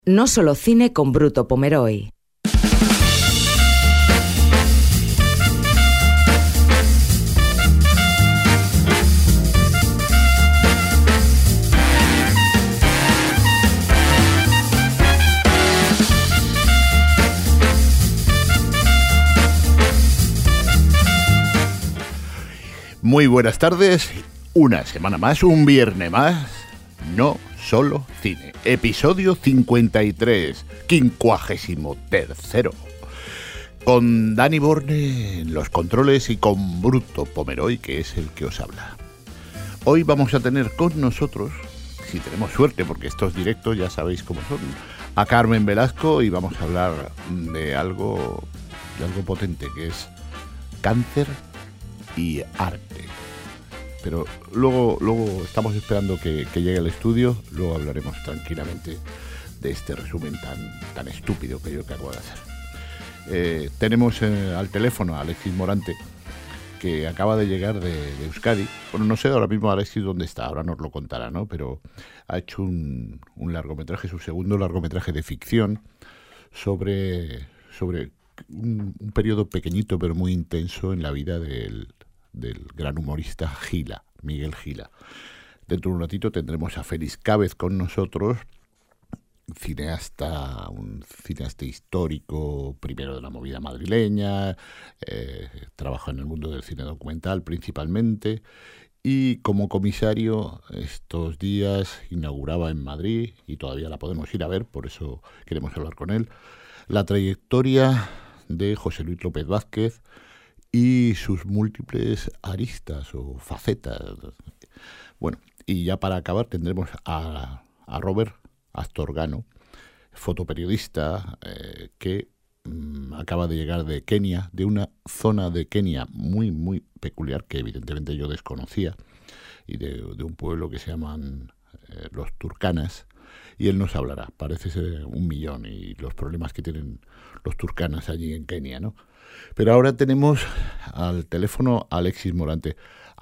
No Solo Cine con Bruto Pomeroy. Muy buenas tardes, una semana más, un viernes más, No Solo Cine, episodio 53, 53º, con Dani Borne en los controles y con Bruto Pomeroy, que es el que os habla. Hoy vamos a tener con nosotros, si tenemos suerte, porque estos directos ya sabéis cómo son, a Carmen Velasco, y vamos a hablar de algo potente, que es cáncer y arte. Pero luego estamos esperando que llegue al estudio, luego hablaremos tranquilamente de este resumen tan estúpido que yo acabo de hacer. Tenemos al teléfono a Alexis Morante, que acaba de llegar de Euskadi. Bueno, no sé ahora mismo Alexis dónde está, ahora nos lo contará, ¿no? Pero ha hecho un largometraje, su segundo largometraje de ficción, sobre un periodo pequeñito pero muy intenso en la vida del gran humorista Gila, Miguel Gila. Dentro de un ratito tendremos a Félix Cávez con nosotros, un cineasta histórico, primero de la movida madrileña, trabaja en el mundo del cine documental principalmente, y como comisario estos días inauguraba en Madrid, y todavía la podemos ir a ver, por eso queremos hablar con él, la trayectoria de José Luis López Vázquez y sus múltiples aristas o facetas. Bueno, y ya para acabar tendremos a Robert Astorgano, fotoperiodista que acaba de llegar de Kenia, de una zona de Kenia muy, muy peculiar que evidentemente yo desconocía, y de un pueblo que se llaman los Turkanas, y él nos hablará, parece ser 1 millón, y los problemas que tienen los Turkanas allí en Kenia, ¿no? Pero ahora tenemos al teléfono a Alexis Morante,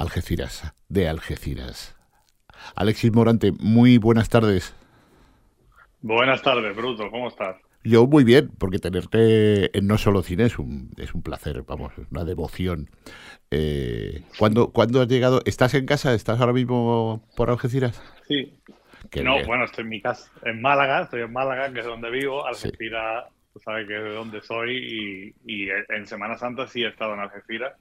de Algeciras. Alexis Morante, muy buenas tardes. Buenas tardes, Bruto, ¿cómo estás? Yo muy bien, porque tenerte en No Solo Cine es un placer, vamos, es una devoción. ¿Cuándo has llegado? ¿Estás en casa? ¿Estás ahora mismo por Algeciras? Sí. Qué bien. Bueno, estoy en mi casa, estoy en Málaga, que es donde vivo. Algeciras, sí. Tú sabes que es de donde soy, y en Semana Santa sí he estado en Algeciras.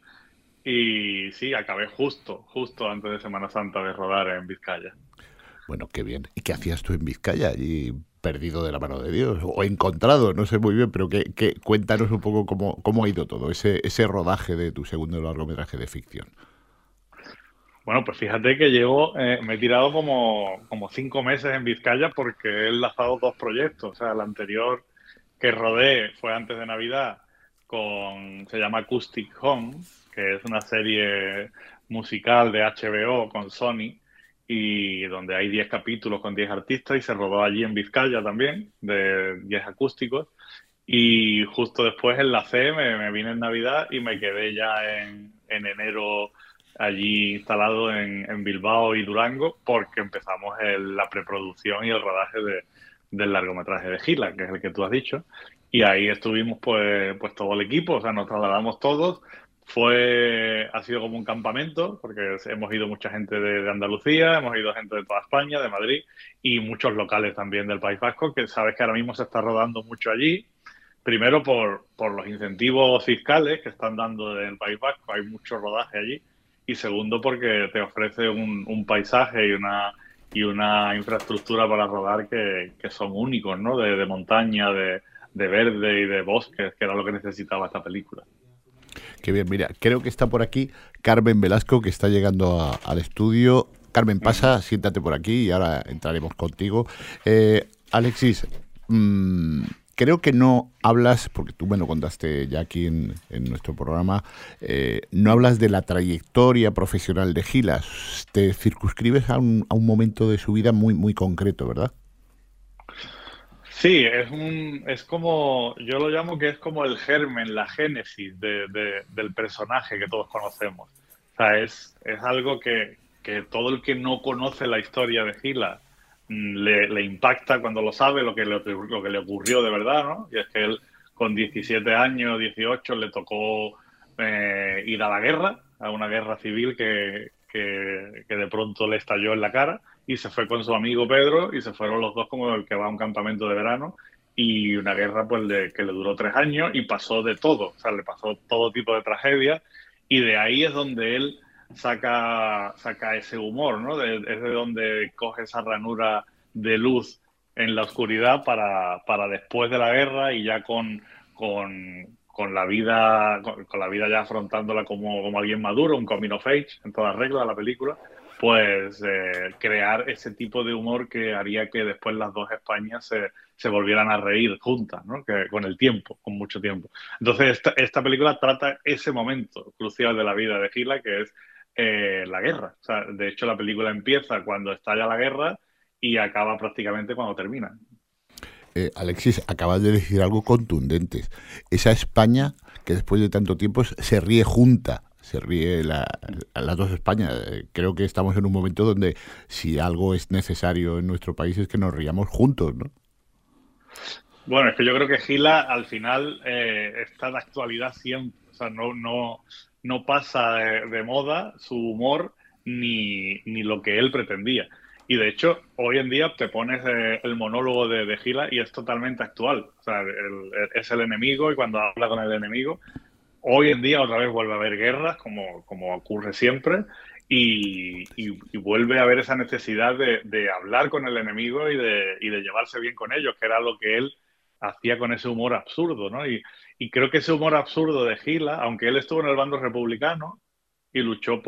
Y sí, acabé justo antes de Semana Santa de rodar en Vizcaya. Bueno, qué bien. ¿Y qué hacías tú en Vizcaya? ¿Y perdido de la mano de Dios? ¿O encontrado? No sé muy bien, pero cuéntanos un poco cómo ha ido todo, ese rodaje de tu segundo largometraje de ficción. Bueno, pues fíjate que me he tirado como 5 meses en Vizcaya, porque he enlazado 2 proyectos. O sea, el anterior que rodé fue antes de Navidad, se llama Acoustic Home, que es una serie musical de HBO con Sony, y donde hay 10 capítulos con 10 artistas, y se rodó allí en Vizcaya también, de 10 acústicos. Y justo después enlacé, me vine en Navidad y me quedé ya en enero allí instalado en Bilbao y Durango, porque empezamos la preproducción y el rodaje del largometraje de Gila, que es el que tú has dicho. Y ahí estuvimos pues todo el equipo, o sea, nos trasladamos todos. Ha sido como un campamento, porque hemos ido mucha gente de Andalucía, hemos ido gente de toda España, de Madrid, y muchos locales también del País Vasco, que sabes que ahora mismo se está rodando mucho allí. Primero por los incentivos fiscales que están dando en el País Vasco, hay mucho rodaje allí. Y segundo, porque te ofrece un paisaje y una infraestructura para rodar que son únicos, ¿no? De montaña, de verde y de bosques, que era lo que necesitaba esta película. Qué bien, mira, creo que está por aquí Carmen Velasco, que está llegando al estudio. Carmen, pasa, siéntate por aquí y ahora entraremos contigo. Alexis, creo que no hablas, porque tú me lo contaste ya aquí en nuestro programa, no hablas de la trayectoria profesional de Gila, te circunscribes a un momento de su vida muy, muy concreto, ¿verdad? Sí, es como, yo lo llamo que es como el germen, la génesis del personaje que todos conocemos. O sea, es algo que todo el que no conoce la historia de Gila le impacta cuando lo sabe, lo que le ocurrió de verdad, ¿no? Y es que él con 17 años, 18, le tocó ir a la guerra, a una guerra civil que de pronto le estalló en la cara, y se fue con su amigo Pedro y se fueron los dos como el que va a un campamento de verano, y una guerra pues que le duró 3 años y pasó de todo, o sea, le pasó todo tipo de tragedias, y de ahí es donde él saca ese humor, ¿no? Es de donde coge esa ranura de luz en la oscuridad para después de la guerra y ya con la vida con la vida ya afrontándola como alguien maduro, un coming of age en toda regla de la película, pues crear ese tipo de humor que haría que después las dos Españas se volvieran a reír juntas, ¿no? Que, con el tiempo, con mucho tiempo. Entonces esta película trata ese momento crucial de la vida de Gila, que es la guerra. O sea, de hecho, la película empieza cuando estalla la guerra y acaba prácticamente cuando termina. Alexis, acabas de decir algo contundente. Esa España que después de tanto tiempo se ríe junta, se ríe a las dos Españas. Creo que estamos en un momento donde si algo es necesario en nuestro país es que nos riamos juntos, ¿no? Bueno, es que yo creo que Gila al final está de actualidad siempre. O sea, no pasa de moda su humor ni lo que él pretendía. Y de hecho, hoy en día te pones el monólogo de Gila y es totalmente actual. O sea, es el enemigo y cuando habla con el enemigo, hoy en día otra vez vuelve a haber guerras, como ocurre siempre, y vuelve a haber esa necesidad de hablar con el enemigo y de llevarse bien con ellos, que era lo que él hacía con ese humor absurdo, ¿no? Y creo que ese humor absurdo de Gila, aunque él estuvo en el bando republicano y luchó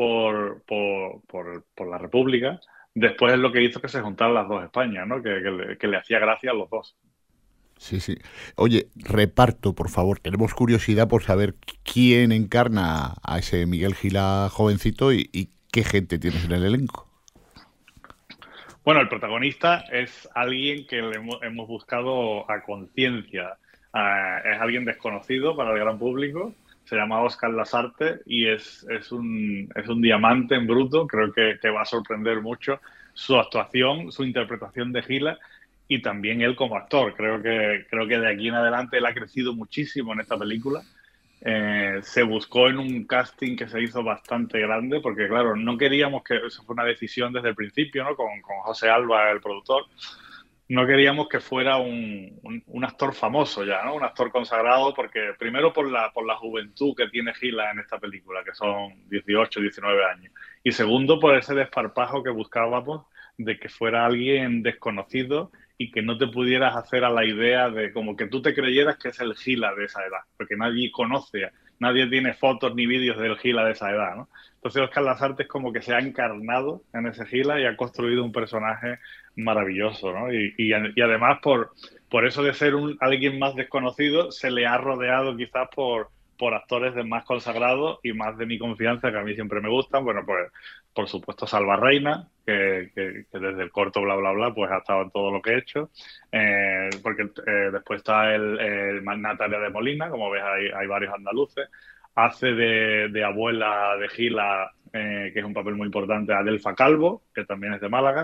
por la República, después es lo que hizo que se juntaran las dos Españas, ¿no? Que le hacía gracia a los dos. Sí, sí. Oye, reparto, por favor. Tenemos curiosidad por saber quién encarna a ese Miguel Gila jovencito y qué gente tienes en el elenco. Bueno, el protagonista es alguien que hemos buscado a conciencia. Es alguien desconocido para el gran público. Se llama Óscar Lasarte y es un diamante en bruto. Creo que va a sorprender mucho su actuación, su interpretación de Gila y también él como actor. Creo que de aquí en adelante él ha crecido muchísimo en esta película. Se buscó en un casting que se hizo bastante grande, porque claro, no queríamos que, eso fue una decisión desde el principio, ¿no? Con José Alba, el productor, no queríamos que fuera un actor famoso ya, ¿no? Un actor consagrado, porque primero por la juventud que tiene Gila en esta película, que son 18, 19 años, y segundo por ese desparpajo que buscábamos de que fuera alguien desconocido y que no te pudieras hacer a la idea de como que tú te creyeras que es el Gila de esa edad, porque nadie tiene fotos ni vídeos del Gila de esa edad, ¿no? Entonces Óscar Lasarte es como que se ha encarnado en ese Gila y ha construido un personaje maravilloso, ¿no? Y además por eso de ser alguien más desconocido, se le ha rodeado quizás por actores más consagrados y más de mi confianza, que a mí siempre me gustan. Bueno, pues por supuesto Salva Reina, que desde el corto bla bla bla pues ha estado en todo lo que he hecho, porque después está el Natalia de Molina, como ves hay varios andaluces, hace de abuela de Gila, que es un papel muy importante, Adelfa Calvo, que también es de Málaga,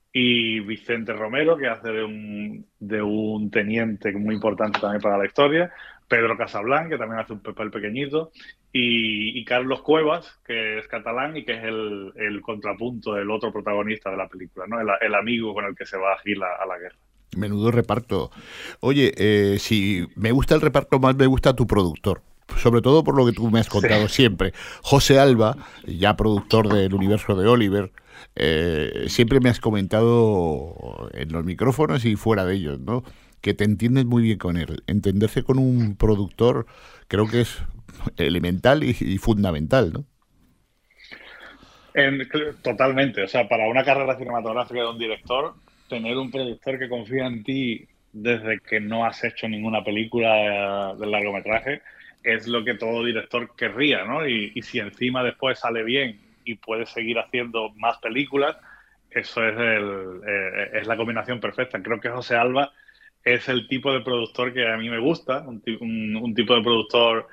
y Vicente Romero, que hace de un teniente muy importante también para la historia, Pedro Casablanc, que también hace un papel pequeñito, y Carlos Cuevas, que es catalán y que es el contrapunto del otro protagonista de la película, ¿no? El amigo con el que se va a Gil a la guerra. Menudo reparto. Oye, si me gusta el reparto, más me gusta tu productor. Sobre todo por lo que tú me has contado siempre. José Alba, ya productor del universo de Oliver, siempre me has comentado en los micrófonos y fuera de ellos, ¿no? Que te entiendes muy bien con él. Entenderse con un productor creo que es elemental y fundamental, ¿no? Totalmente. O sea, para una carrera cinematográfica de un director, tener un productor que confía en ti desde que no has hecho ninguna película de largometraje es lo que todo director querría, ¿no? Y si encima después sale bien y puedes seguir haciendo más películas, eso es la combinación perfecta. Creo que José Alba es el tipo de productor que a mí me gusta, un tipo de productor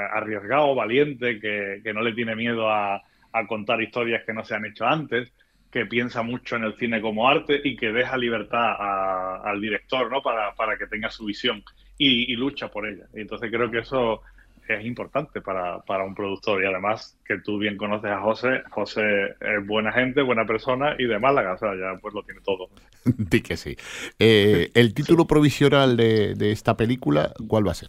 arriesgado, valiente, que no le tiene miedo a contar historias que no se han hecho antes, que piensa mucho en el cine como arte y que deja libertad al director, ¿no? Para que tenga su visión y lucha por ella. Y entonces creo que eso es importante para un productor. Y además que tú bien conoces a José. José es buena gente, buena persona y de Málaga, o sea, ya pues lo tiene todo. Di que sí. El título provisional de esta película, ¿cuál va a ser?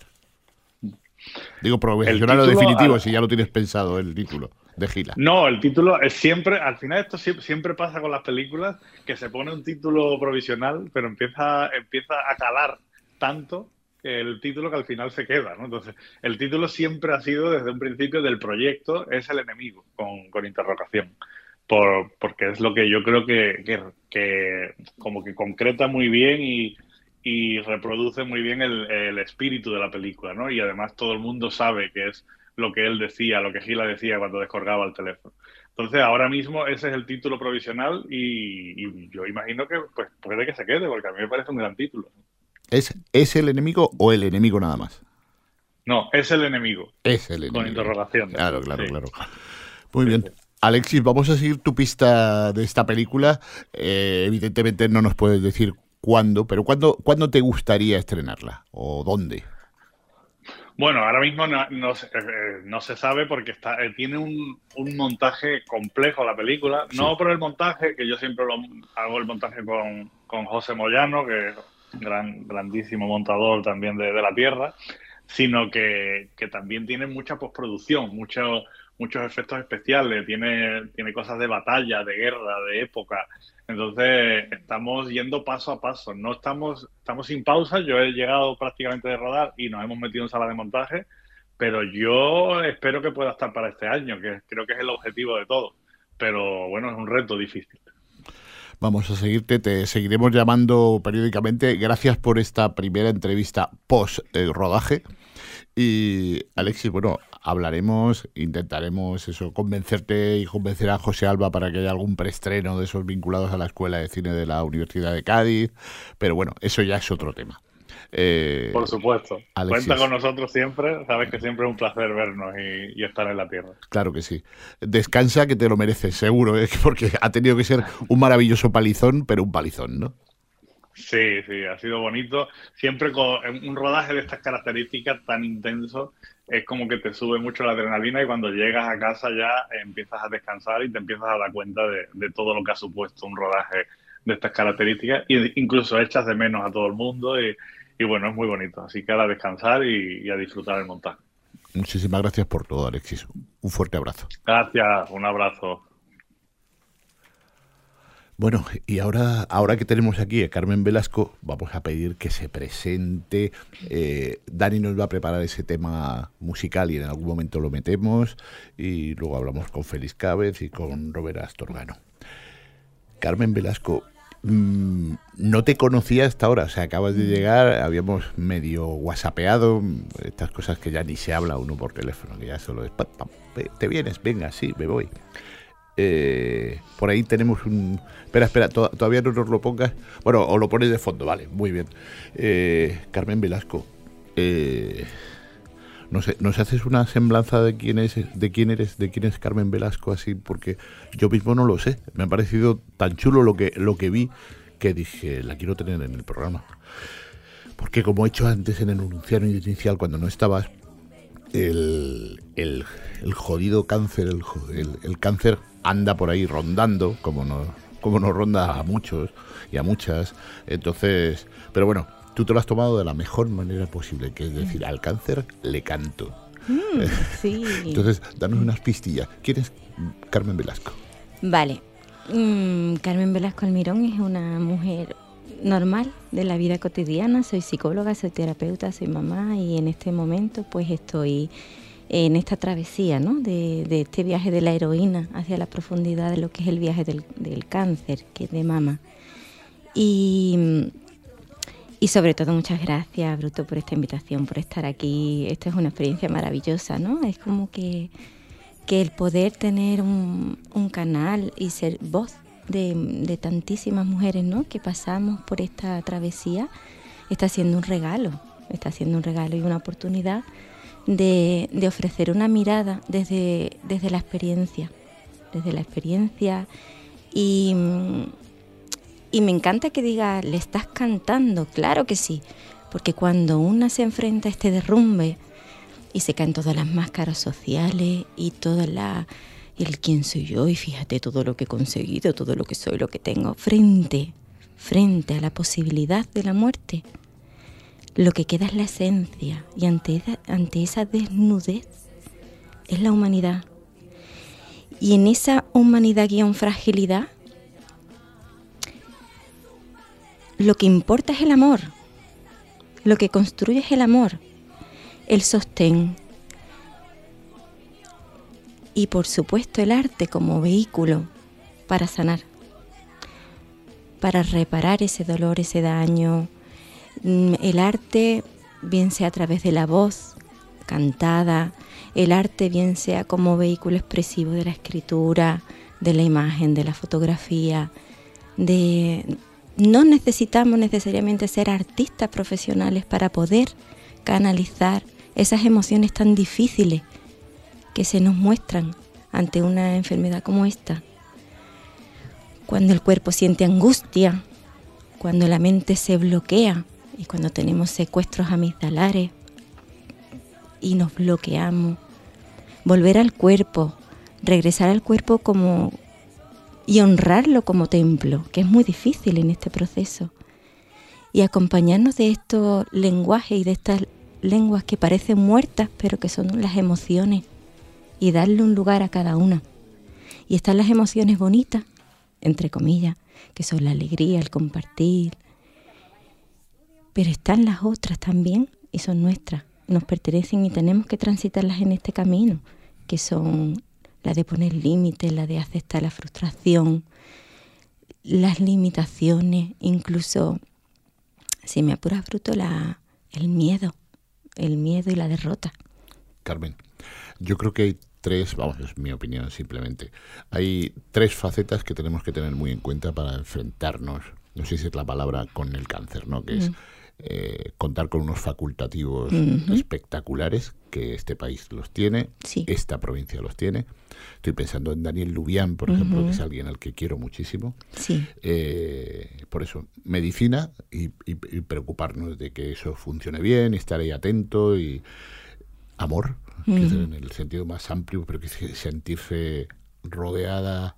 Digo provisional o definitivo, si ya lo tienes pensado el título de Gila. No, el título es siempre, al final esto siempre pasa con las películas, que se pone un título provisional, pero empieza a calar tanto el título que al final se queda, ¿no? Entonces, el título siempre ha sido, desde un principio del proyecto, es el enemigo, con interrogación. Porque es lo que yo creo que como que concreta muy bien y reproduce muy bien el espíritu de la película, ¿no? Y además todo el mundo sabe que es lo que él decía, lo que Gila decía cuando descolgaba el teléfono. Entonces, ahora mismo ese es el título provisional y yo imagino que pues puede que se quede, porque a mí me parece un gran título. ¿Es el enemigo o el enemigo nada más? No, es el enemigo. Es el enemigo. Con interrogación. Claro. Sí. Muy bien. Alexis, vamos a seguir tu pista de esta película. Evidentemente no nos puedes decir cuándo, pero ¿cuándo te gustaría estrenarla? ¿O dónde? Bueno, ahora mismo no se sabe porque tiene un montaje complejo la película. Sí. No por el montaje, que yo siempre hago el montaje con José Moyano, que es un grandísimo montador también de la tierra, sino que también tiene mucha postproducción, muchos efectos especiales, tiene cosas de batalla, de guerra, de época. Entonces estamos yendo paso a paso, no estamos sin pausa. Yo he llegado prácticamente de rodar y nos hemos metido en sala de montaje, pero yo espero que pueda estar para este año, que creo que es el objetivo de todo. Pero bueno, es un reto difícil. Vamos a seguirte, te seguiremos llamando periódicamente. Gracias por esta primera entrevista post-rodaje. Y Alexis, bueno, hablaremos, intentaremos convencerte y convencer a José Alba para que haya algún preestreno de esos vinculados a la Escuela de Cine de la Universidad de Cádiz. Pero bueno, eso ya es otro tema. Por supuesto. Alexis, cuenta con nosotros siempre. Sabes que siempre es un placer vernos y estar en la tierra. Claro que sí. Descansa, que te lo mereces, seguro, porque ha tenido que ser un maravilloso palizón, pero un palizón, ¿no? Sí, ha sido bonito. Siempre con un rodaje de estas características tan intenso, es como que te sube mucho la adrenalina y cuando llegas a casa ya empiezas a descansar y te empiezas a dar cuenta de todo lo que ha supuesto un rodaje de estas características, e incluso echas de menos a todo el mundo y bueno, es muy bonito. Así que ahora a descansar y a disfrutar el montaje. Muchísimas gracias por todo, Alexis. Un fuerte abrazo. Gracias, un abrazo. Bueno, y ahora que tenemos aquí a Carmen Velasco, vamos a pedir que se presente. Dani nos va a preparar ese tema musical y en algún momento lo metemos. Y luego hablamos con Félix Cávez y con Robert Astorgano. Carmen Velasco, no te conocía hasta ahora, o sea, acabas de llegar, habíamos medio whatsappeado, estas cosas que ya ni se habla uno por teléfono, que ya solo es, ¿te vienes? Venga, sí, me voy. Por ahí tenemos un... Espera, todavía no nos lo pongas. Bueno, o lo pones de fondo, vale, muy bien. Carmen Velasco, ¿nos haces una semblanza de quién es Carmen Velasco así? Porque yo mismo no lo sé. Me ha parecido tan chulo lo que vi, que dije, la quiero tener en el programa. Porque como he hecho antes en el enunciado inicial, cuando no estabas, el jodido cáncer, el cáncer anda por ahí rondando, como nos ronda a muchos y a muchas. Entonces, pero bueno, tú te lo has tomado de la mejor manera posible, que es decir, al cáncer le canto. Sí. Entonces, danos unas pistillas. ¿Quién es Carmen Velasco? Vale. Carmen Velasco Almirón es una mujer normal de la vida cotidiana. Soy psicóloga, soy terapeuta, soy mamá y en este momento pues estoy en esta travesía, ¿no? de este viaje de la heroína hacia la profundidad de lo que es el viaje del cáncer, que es de mama. Y sobre todo muchas gracias, Bruto, por esta invitación, por estar aquí. Esto es una experiencia maravillosa, ¿no? Es como que el poder tener un canal y ser voz de tantísimas mujeres, ¿no? Que pasamos por esta travesía, está siendo un regalo y una oportunidad de ofrecer una mirada desde la experiencia Y me encanta que diga, le estás cantando, claro que sí, porque cuando una se enfrenta a este derrumbe y se caen todas las máscaras sociales y el quién soy yo, y fíjate todo lo que he conseguido, todo lo que soy, lo que tengo, frente a la posibilidad de la muerte, lo que queda es la esencia, y ante esa desnudez es la humanidad. Y en esa humanidad fragilidad, lo que importa es el amor, lo que construye es el amor, el sostén y por supuesto el arte como vehículo para sanar, para reparar ese dolor, ese daño. El arte, bien sea a través de la voz cantada, el arte bien sea como vehículo expresivo de la escritura, de la imagen, de la fotografía, no necesitamos necesariamente ser artistas profesionales para poder canalizar esas emociones tan difíciles que se nos muestran ante una enfermedad como esta. Cuando el cuerpo siente angustia, cuando la mente se bloquea y cuando tenemos secuestros amigdalares y nos bloqueamos, volver al cuerpo, regresar al cuerpo y honrarlo como templo, que es muy difícil en este proceso, y acompañarnos de estos lenguajes y de estas lenguas que parecen muertas, pero que son las emociones, y darle un lugar a cada una. Y están las emociones bonitas, entre comillas, que son la alegría, el compartir, pero están las otras también, y son nuestras, nos pertenecen y tenemos que transitarlas en este camino, que son la de poner límites, la de aceptar la frustración, las limitaciones, incluso, si me apuras bruto, el miedo y la derrota. Carmen, yo creo que hay tres, es mi opinión simplemente, hay tres facetas que tenemos que tener muy en cuenta para enfrentarnos, no sé si es la palabra, con el cáncer, ¿no? Que es contar con unos facultativos espectaculares, que este país los tiene, sí. Esta provincia los tiene. Estoy pensando en Daniel Lubián, por ejemplo, que es alguien al que quiero muchísimo. Sí. Por eso, medicina y preocuparnos de que eso funcione bien, estar ahí atento, y amor, que es en el sentido más amplio, pero que es sentirse rodeado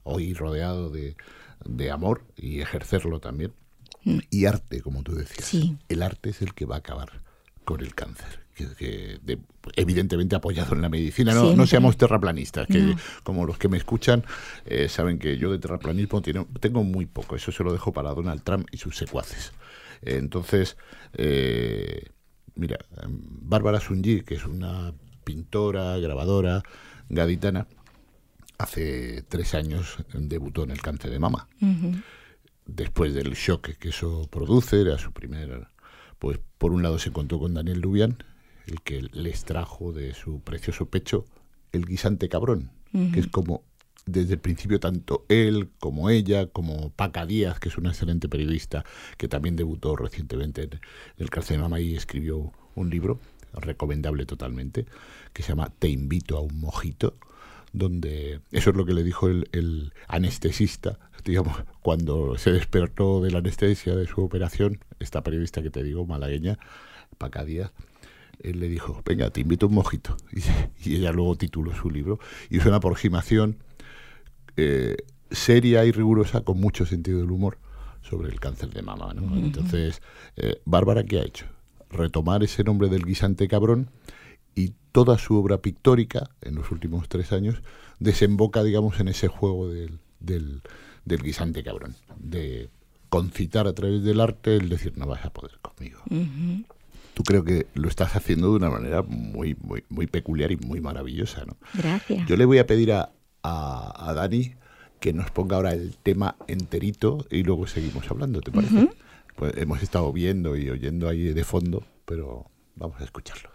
de amor y ejercerlo también. Y arte, como tú decías. Sí. El arte es el que va a acabar con el cáncer. Evidentemente apoyado en la medicina. No seamos terraplanistas, que como los que me escuchan saben que yo de terraplanismo tengo muy poco. Eso se lo dejo para Donald Trump y sus secuaces. Entonces, mira, Bárbara Sunji, que es una pintora, grabadora, gaditana, hace 3 años debutó en el cáncer de mama. Después del shock que eso produce, era su primer... Pues por un lado se contó con Daniel Lubián, el que les trajo de su precioso pecho el guisante cabrón, que es como desde el principio tanto él como ella, como Paca Díaz, que es una excelente periodista que también debutó recientemente en el cáncer de mama y escribió un libro recomendable totalmente, que se llama Te invito a un mojito, donde eso es lo que le dijo el anestesista, digamos, cuando se despertó de la anestesia de su operación, esta periodista que te digo, malagueña, Paca Díaz, él le dijo, venga, te invito a un mojito, y ella luego tituló su libro, y es una aproximación seria y rigurosa, con mucho sentido del humor, sobre el cáncer de mama, ¿no? Entonces, Bárbara, ¿qué ha hecho? Retomar ese nombre del guisante cabrón, y toda su obra pictórica en los últimos 3 años desemboca, digamos, en ese juego del guisante cabrón, de concitar a través del arte el decir, no vas a poder conmigo. Tú creo que lo estás haciendo de una manera muy, muy, muy peculiar y muy maravillosa, ¿no? Gracias. Yo le voy a pedir a Dani que nos ponga ahora el tema enterito y luego seguimos hablando, ¿te parece? Pues hemos estado viendo y oyendo ahí de fondo, pero vamos a escucharlo.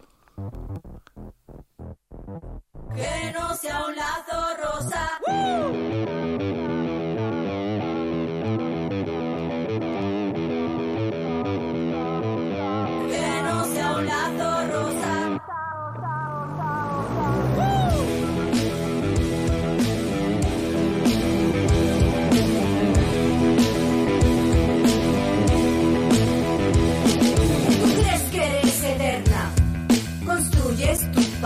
Que no sea un lazo rosa. Que no sea un lazo rosa.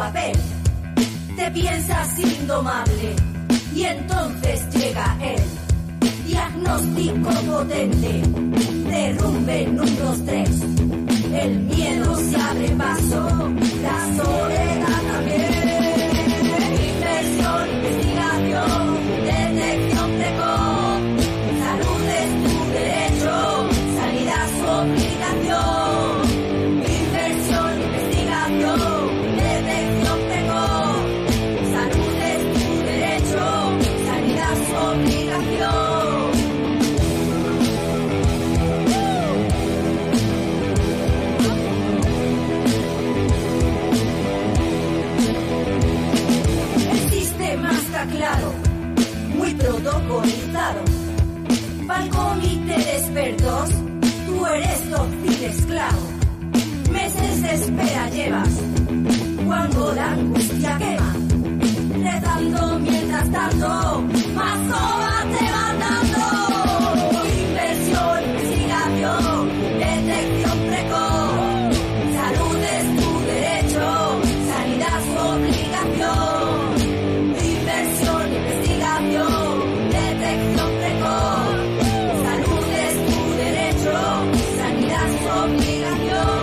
papel. Te piensas indomable y entonces llega él. Diagnóstico potente, derrumbe en 1, 2, 3. El miedo se abre paso, la soledad también. Inversión, investigación, detección precoz. Salud es tu derecho, sanidad su obligación. Inversión, investigación, detección precoz. Salud es tu derecho, sanidad su obligación. Claro, muy protocolizado. Para el comité de expertos, tú eres dócil esclavo. Meses de espera llevas, cuando la angustia quema. Rezando mientras tanto, más soba te van dando. Inversión, investigación, detección precoz. Salud es tu derecho, sanidad su obligación. Detección precoz, salud es tu derecho, sanidad su obligación.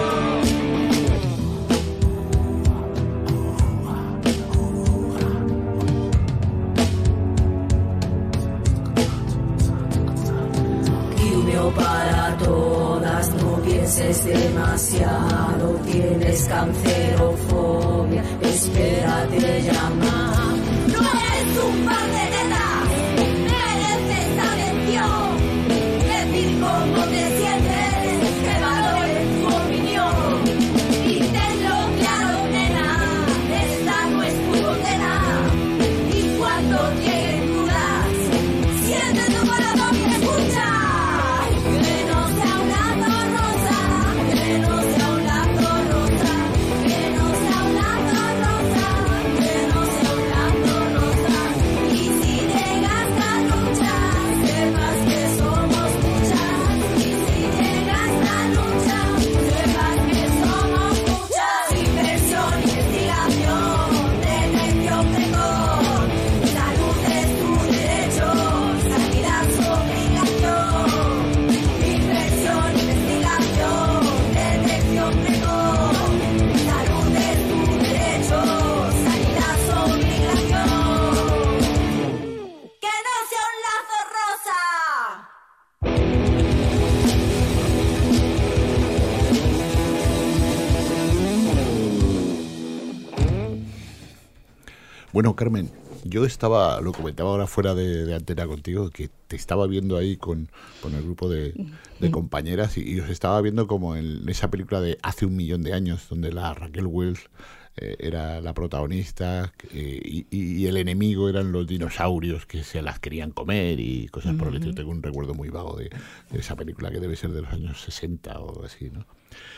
Quimio para todas, no pienses demasiado, tienes cancerofobia, espérate llamar. No eres un par de nenas, mereces atención. Decir cómo te sientes, que valoren tu opinión. Y tenlo claro, nena, esta no es tu condena. Y cuando lleguen dudas, siente tu corazón y escucha. Que no sea un lazo rosa, que no sea un lazo rosa, que no sea un lazo rosa, que no sea un lazo rosa. Y si llegas a lucha, sepas que somos muchas. Y si llegas a lucha, sepas que somos muchas. Inversión, investigación, detección precoz. Salud es tu derecho, sanidad su obligación. Inversión, investigación, detección precoz. Salud es tu derecho, sanidad su obligación. ¡Que no sea un lazo rosa! Bueno, Carmen, yo estaba, lo comentaba ahora fuera de antena contigo, que te estaba viendo ahí con el grupo de compañeras y os estaba viendo como en esa película de Hace 1.000.000 de años, donde la Raquel Welch era la protagonista y el enemigo eran los dinosaurios que se las querían comer y cosas por el estilo. Tengo un recuerdo muy vago de esa película que debe ser de los años 60 o algo así, ¿no?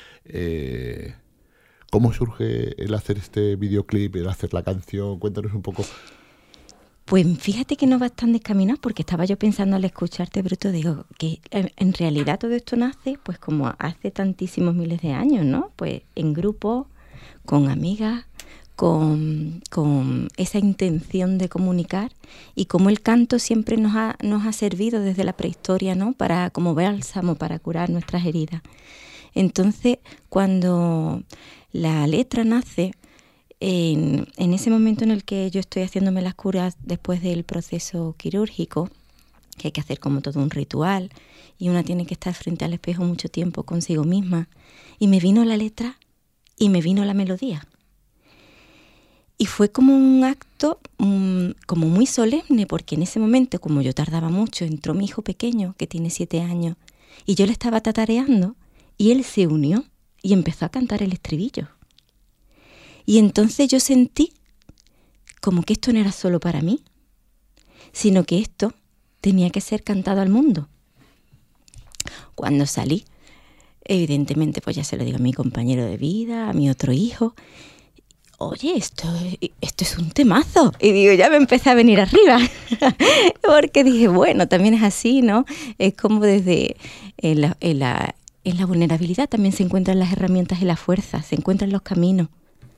¿Cómo surge el hacer este videoclip, el hacer la canción? Cuéntanos un poco. Pues fíjate que no vas tan descaminado, porque estaba yo pensando al escucharte, Bruto, digo que en realidad todo esto nace pues como hace tantísimos miles de años, ¿no? Pues en grupo, con amigas, con esa intención de comunicar, y como el canto siempre nos ha servido desde la prehistoria, ¿no? Para como bálsamo para curar nuestras heridas. Entonces, cuando la letra nace, en ese momento en el que yo estoy haciéndome las curas después del proceso quirúrgico, que hay que hacer como todo un ritual, y una tiene que estar frente al espejo mucho tiempo consigo misma, y me vino la letra y me vino la melodía. Y fue como un acto como muy solemne, porque en ese momento, como yo tardaba mucho, entró mi hijo pequeño, que tiene 7 años, y yo le estaba tatareando, y él se unió y empezó a cantar el estribillo. Y entonces yo sentí como que esto no era solo para mí, sino que esto tenía que ser cantado al mundo. Cuando salí, evidentemente pues ya se lo digo a mi compañero de vida, a mi otro hijo. Oye, esto es un temazo. Y digo, ya me empecé a venir arriba. Porque dije, bueno, también es así, ¿no? Es como desde en la vulnerabilidad también se encuentran las herramientas y la fuerza, se encuentran los caminos.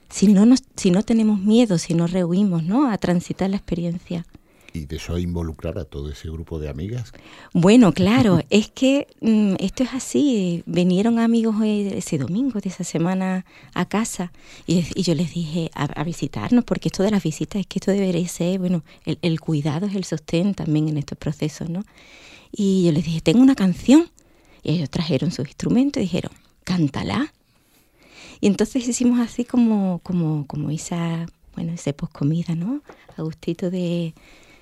si no tenemos miedo, si no rehuimos, ¿no?, a transitar la experiencia. ¿Y de eso involucrar a todo ese grupo de amigas? Bueno, claro, es que esto es así. Vinieron amigos ese domingo de esa semana a casa y yo les dije a visitarnos, porque esto de las visitas es que esto debería ser, bueno, el cuidado es el sostén también en estos procesos, ¿no? Y yo les dije, tengo una canción. Y ellos trajeron sus instrumentos y dijeron, cántala. Y entonces hicimos así como esa, bueno, ese poscomida, ¿no? A gustito de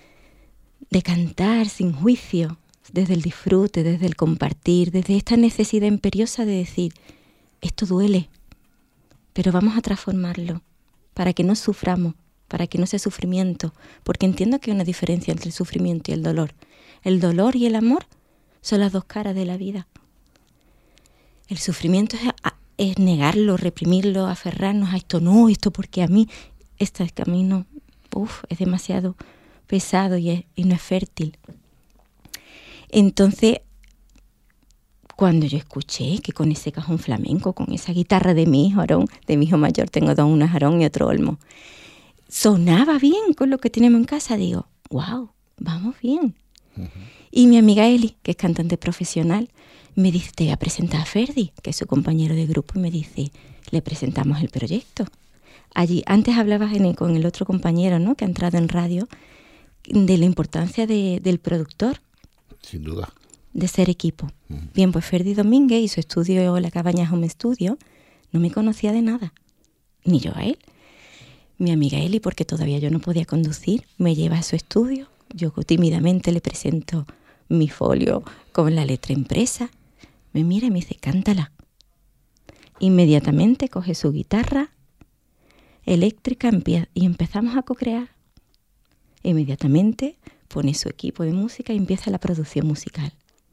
cantar sin juicio, desde el disfrute, desde el compartir, desde esta necesidad imperiosa de decir, esto duele, pero vamos a transformarlo para que no suframos, para que no sea sufrimiento, porque entiendo que hay una diferencia entre el sufrimiento y el dolor. El dolor y el amor son las dos caras de la vida. El sufrimiento es negarlo, reprimirlo, aferrarnos a esto, no, esto porque a mí, este camino, es demasiado pesado y no es fértil. Entonces, cuando yo escuché que con ese cajón flamenco, con esa guitarra de mi hijo Aarón, de mi hijo mayor, tengo dos, uno es Aarón y otro Olmo, sonaba bien con lo que tenemos en casa, digo, wow, vamos bien. Uh-huh. Y mi amiga Eli, que es cantante profesional, me dice, te voy a presentar a Ferdi, que es su compañero de grupo, y me dice, le presentamos el proyecto. Allí, antes hablabas con el otro compañero, ¿no?, que ha entrado en radio, de la importancia del productor. Sin duda. De ser equipo. Bien, pues Ferdi Domínguez y su estudio La Cabaña Home Studio no me conocía de nada, ni yo a él. Mi amiga Eli, porque todavía yo no podía conducir, me lleva a su estudio. Yo tímidamente le presento mi folio con la letra impresa. Me mira y me dice, cántala. Inmediatamente coge su guitarra eléctrica y empezamos a co-crear. Inmediatamente pone su equipo de música y empieza la producción musical.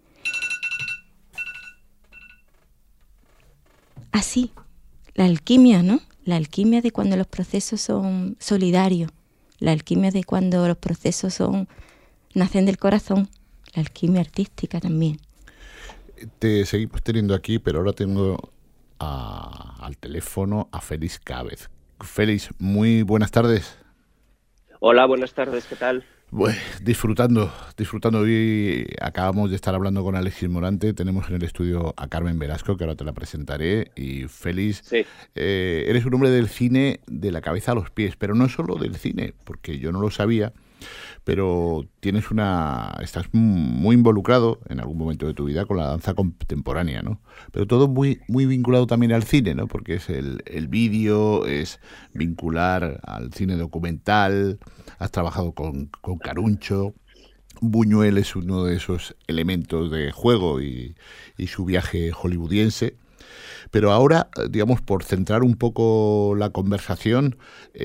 Así, la alquimia, ¿no? La alquimia de cuando los procesos son solidarios, la alquimia de cuando los procesos nacen del corazón, la alquimia artística también. Te seguimos teniendo aquí, pero ahora tengo al teléfono a Félix Cávez. Félix, muy buenas tardes. Hola, buenas tardes, ¿qué tal? Pues disfrutando. Hoy acabamos de estar hablando con Alexis Morante, tenemos en el estudio a Carmen Velasco, que ahora te la presentaré, y Félix, sí. Eres un hombre del cine de la cabeza a los pies, pero no solo del cine, porque yo no lo sabía, pero estás muy involucrado en algún momento de tu vida con la danza contemporánea, ¿no? Pero todo muy, muy vinculado también al cine, ¿no? Porque es el vídeo, es vincular al cine documental, has trabajado con Caruncho, Buñuel es uno de esos elementos de juego y su viaje hollywoodiense. Pero ahora, digamos, por centrar un poco la conversación,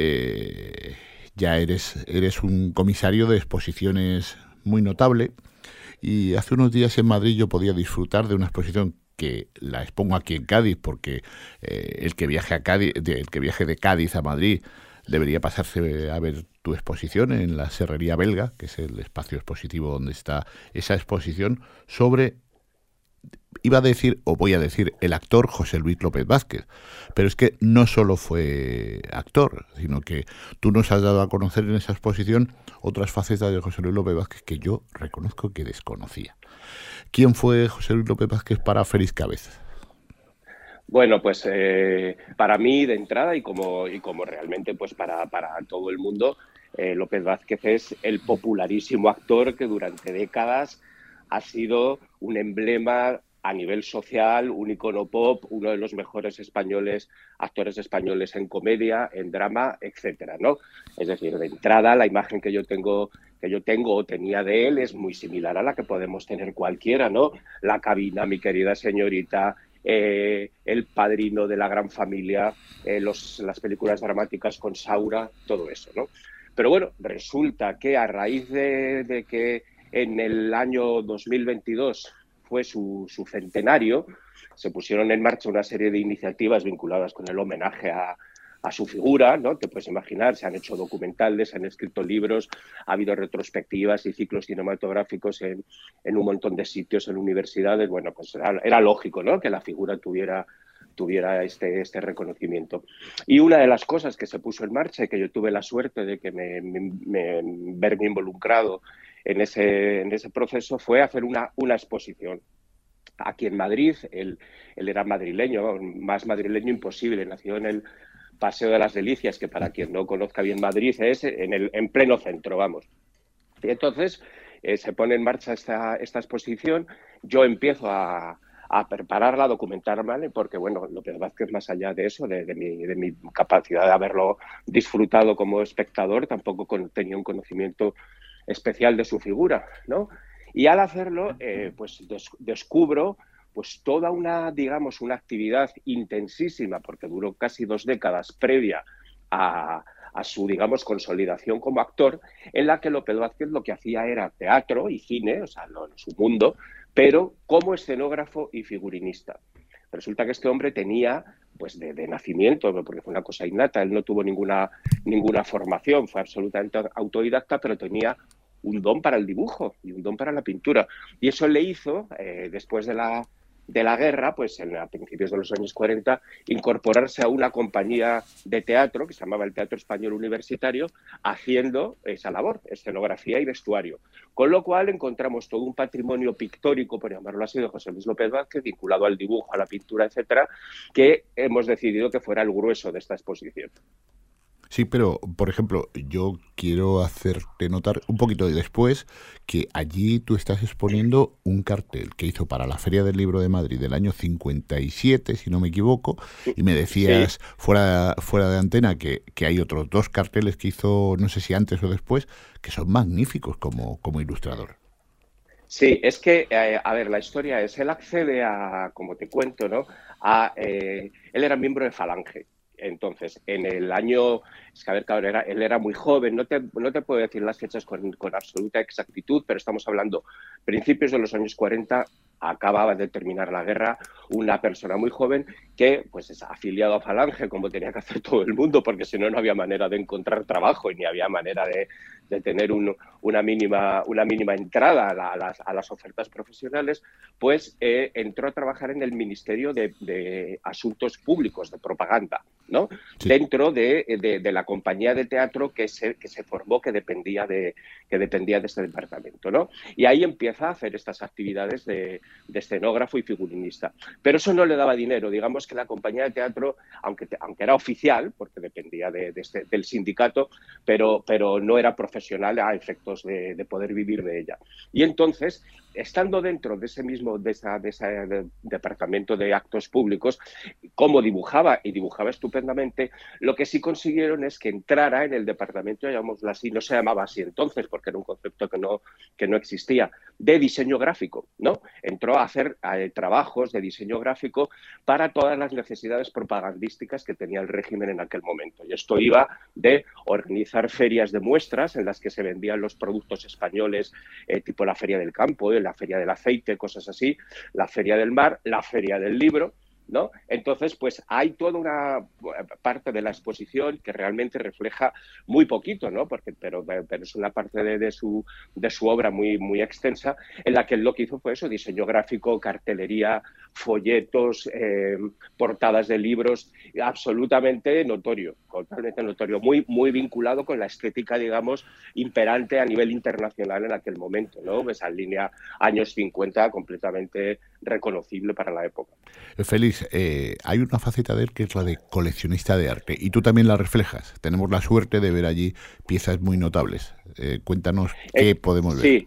ya eres un comisario de exposiciones muy notable, y hace unos días en Madrid yo podía disfrutar de una exposición que la expongo aquí en Cádiz, porque el que viaje de Cádiz a Madrid debería pasarse a ver tu exposición en la Serrería Belga, que es el espacio expositivo donde está esa exposición, sobre, voy a decir, el actor José Luis López Vázquez. Pero es que no solo fue actor, sino que tú nos has dado a conocer en esa exposición otras facetas de José Luis López Vázquez que yo reconozco que desconocía. ¿Quién fue José Luis López Vázquez para Félix Cávez? Bueno, pues para mí de entrada y como realmente pues para todo el mundo, López Vázquez es el popularísimo actor que durante décadas ha sido un emblema a nivel social, un icono pop, uno de los mejores actores españoles en comedia, en drama, etcétera, ¿no? Es decir, de entrada la imagen que yo tengo o tenía de él es muy similar a la que podemos tener cualquiera, ¿no? La cabina, mi querida señorita, El Padrino de la Gran Familia, las películas dramáticas con Saura, todo eso, ¿no? Pero bueno, resulta que a raíz de que en el año 2022 fue su centenario, se pusieron en marcha una serie de iniciativas vinculadas con el homenaje a su figura, ¿no? Te puedes imaginar, se han hecho documentales, se han escrito libros, ha habido retrospectivas y ciclos cinematográficos en un montón de sitios, en universidades. Bueno, pues era lógico, ¿no?, que la figura tuviera obtuviera este reconocimiento. Y una de las cosas que se puso en marcha y que yo tuve la suerte de que verme involucrado en ese proceso fue hacer una exposición aquí en Madrid. Él era madrileño, más madrileño imposible, nació en el Paseo de las Delicias, que para quien no conozca bien Madrid es en pleno centro, vamos. Y entonces se pone en marcha esta exposición, yo empiezo a prepararla, a documentarla, porque, bueno, López Vázquez, más allá de eso, de mi capacidad de haberlo disfrutado como espectador, tampoco tenía un conocimiento especial de su figura, ¿no? Y al hacerlo, pues descubro pues toda una actividad intensísima, porque duró casi 2 décadas previa a su, digamos, consolidación como actor, en la que López Vázquez lo que hacía era teatro y cine, o sea, su mundo, pero como escenógrafo y figurinista. Resulta que este hombre tenía, pues de nacimiento, porque fue una cosa innata, él no tuvo ninguna formación, fue absolutamente autodidacta, pero tenía un don para el dibujo y un don para la pintura. Y eso le hizo, después de la guerra, pues a principios de los años 40, incorporarse a una compañía de teatro que se llamaba el Teatro Español Universitario, haciendo esa labor, escenografía y vestuario. Con lo cual encontramos todo un patrimonio pictórico, por llamarlo así, de José Luis López Vázquez, vinculado al dibujo, a la pintura, etcétera, que hemos decidido que fuera el grueso de esta exposición. Sí, pero, por ejemplo, yo quiero hacerte notar un poquito después que allí tú estás exponiendo un cartel que hizo para la Feria del Libro de Madrid del año 57, si no me equivoco, y me decías, sí, fuera de antena, que hay otros 2 carteles que hizo, no sé si antes o después, que son magníficos como ilustrador. Sí, es que, a ver, la historia es, él accede a, como te cuento, ¿no? Él era miembro de Falange. Entonces, en el año, es que a ver, claro, él era muy joven, no te puedo decir las fechas con absoluta exactitud, pero estamos hablando principios de los años 40, acababa de terminar la guerra, una persona muy joven que pues es afiliado a Falange, como tenía que hacer todo el mundo, porque si no, no había manera de encontrar trabajo y ni había manera de tener una mínima entrada a las ofertas profesionales, pues entró a trabajar en el Ministerio de Asuntos Públicos, de Propaganda, ¿no? Sí. Dentro de la compañía de teatro que se formó, que dependía de este departamento, ¿no? Y ahí empieza a hacer estas actividades de escenógrafo y figurinista. Pero eso no le daba dinero. Digamos que la compañía de teatro, aunque era oficial, porque dependía del sindicato, pero no era profesional a efectos de poder vivir de ella. Y entonces, estando dentro de ese departamento de actos públicos, como dibujaba estupendamente, lo que sí consiguieron es que entrara en el departamento, llamémoslo así, no se llamaba así entonces, porque era un concepto que no existía, de diseño gráfico, ¿no? Entró a hacer trabajos de diseño gráfico para todas las necesidades propagandísticas que tenía el régimen en aquel momento. Y esto iba de organizar ferias de muestras en las que se vendían los productos españoles, tipo la Feria del Campo, la Feria del Aceite, cosas así, la Feria del Mar, la Feria del Libro, ¿no? Entonces, pues hay toda una parte de la exposición que realmente refleja muy poquito, ¿no? Pero es una parte de su obra muy extensa, en la que él lo que hizo fue eso: diseño gráfico, cartelería, folletos, portadas de libros, absolutamente notorio, totalmente notorio, muy vinculado con la estética, digamos, imperante a nivel internacional en aquel momento, ¿no? Esa línea años 50 completamente reconocible para la época. Félix, hay una faceta de él que es la de coleccionista de arte, y tú también la reflejas. Tenemos la suerte de ver allí piezas muy notables. Cuéntanos qué podemos ver. Sí,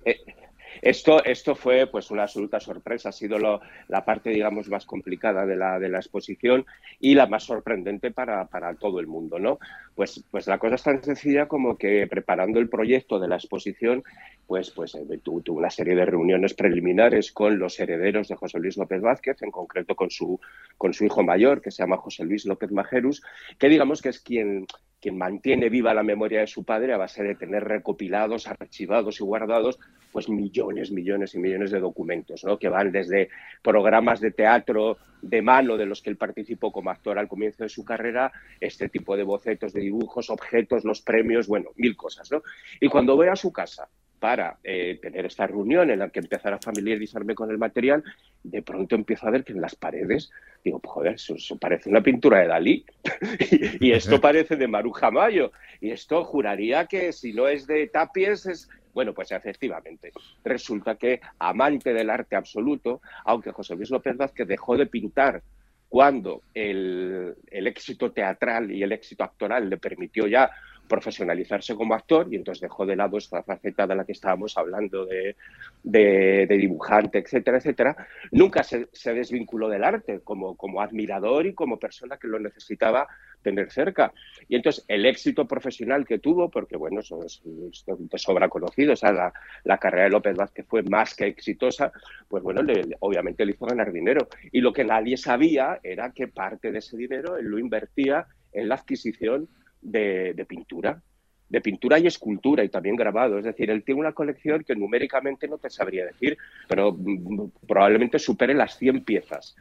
esto fue pues una absoluta sorpresa. Ha sido la parte, digamos, más complicada de la exposición y la más sorprendente para todo el mundo, ¿no? Pues la cosa es tan sencilla como que, preparando el proyecto de la exposición, pues tuve una serie de reuniones preliminares con los herederos de José Luis López Vázquez, en concreto con su hijo mayor, que se llama José Luis López Majerus, que digamos que es quien mantiene viva la memoria de su padre a base de tener recopilados, archivados y guardados pues millones y millones de documentos, ¿no? Que van desde programas de teatro de mano de los que él participó como actor al comienzo de su carrera, este tipo de bocetos de dibujos, objetos, los premios, bueno, mil cosas, ¿no? Y cuando voy a su casa para tener esta reunión en la que empezar a familiarizarme con el material, de pronto empiezo a ver que en las paredes, digo, joder, eso parece una pintura de Dalí y esto parece de Maruja Mayo y esto juraría que si no es de Tapies es... Bueno, pues efectivamente, resulta que amante del arte absoluto, aunque José Luis López Vázquez dejó de pintar cuando el éxito teatral y el éxito actoral le permitió ya profesionalizarse como actor, y entonces dejó de lado esta faceta de la que estábamos hablando de dibujante, etcétera, etcétera, nunca se desvinculó del arte como admirador y como persona que lo necesitaba tener cerca. Y entonces el éxito profesional que tuvo, porque bueno, eso es de sobra conocido, o sea, la carrera de López Vázquez fue más que exitosa, pues bueno, obviamente le hizo ganar dinero. Y lo que nadie sabía era que parte de ese dinero él lo invertía en la adquisición de pintura y escultura y también grabado. Es decir, él tiene una colección que numéricamente no te sabría decir, pero probablemente supere las 100 piezas.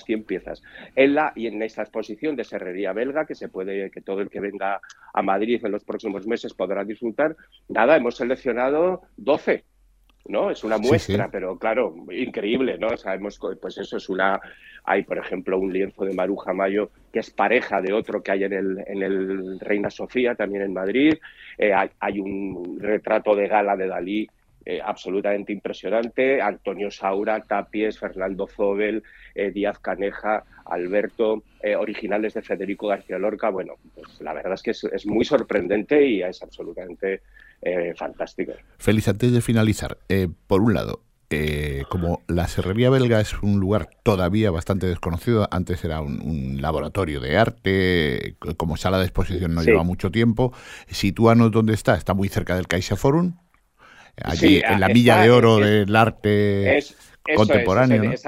Y en esta exposición de Serrería Belga, que todo el que venga a Madrid en los próximos meses podrá disfrutar, hemos seleccionado 12. ¿No? Es una muestra, sí. Pero claro, increíble, ¿no? Sabemos, pues eso es hay, por ejemplo, un lienzo de Maruja Mayo que es pareja de otro que hay en el Reina Sofía, también en Madrid. Hay un retrato de gala de Dalí absolutamente impresionante. Antonio Saura, Tapies, Fernando Zobel, Díaz Caneja, Alberto, originales de Federico García Lorca. Bueno, pues la verdad es que es muy sorprendente y es absolutamente fantástico. Félix, antes de finalizar, por un lado, como la Serrería Belga es un lugar todavía bastante desconocido, antes era un laboratorio de arte, como sala de exposición no lleva mucho tiempo, sitúanos dónde está muy cerca del CaixaForum, allí en la milla de oro del arte contemporáneo, ¿no?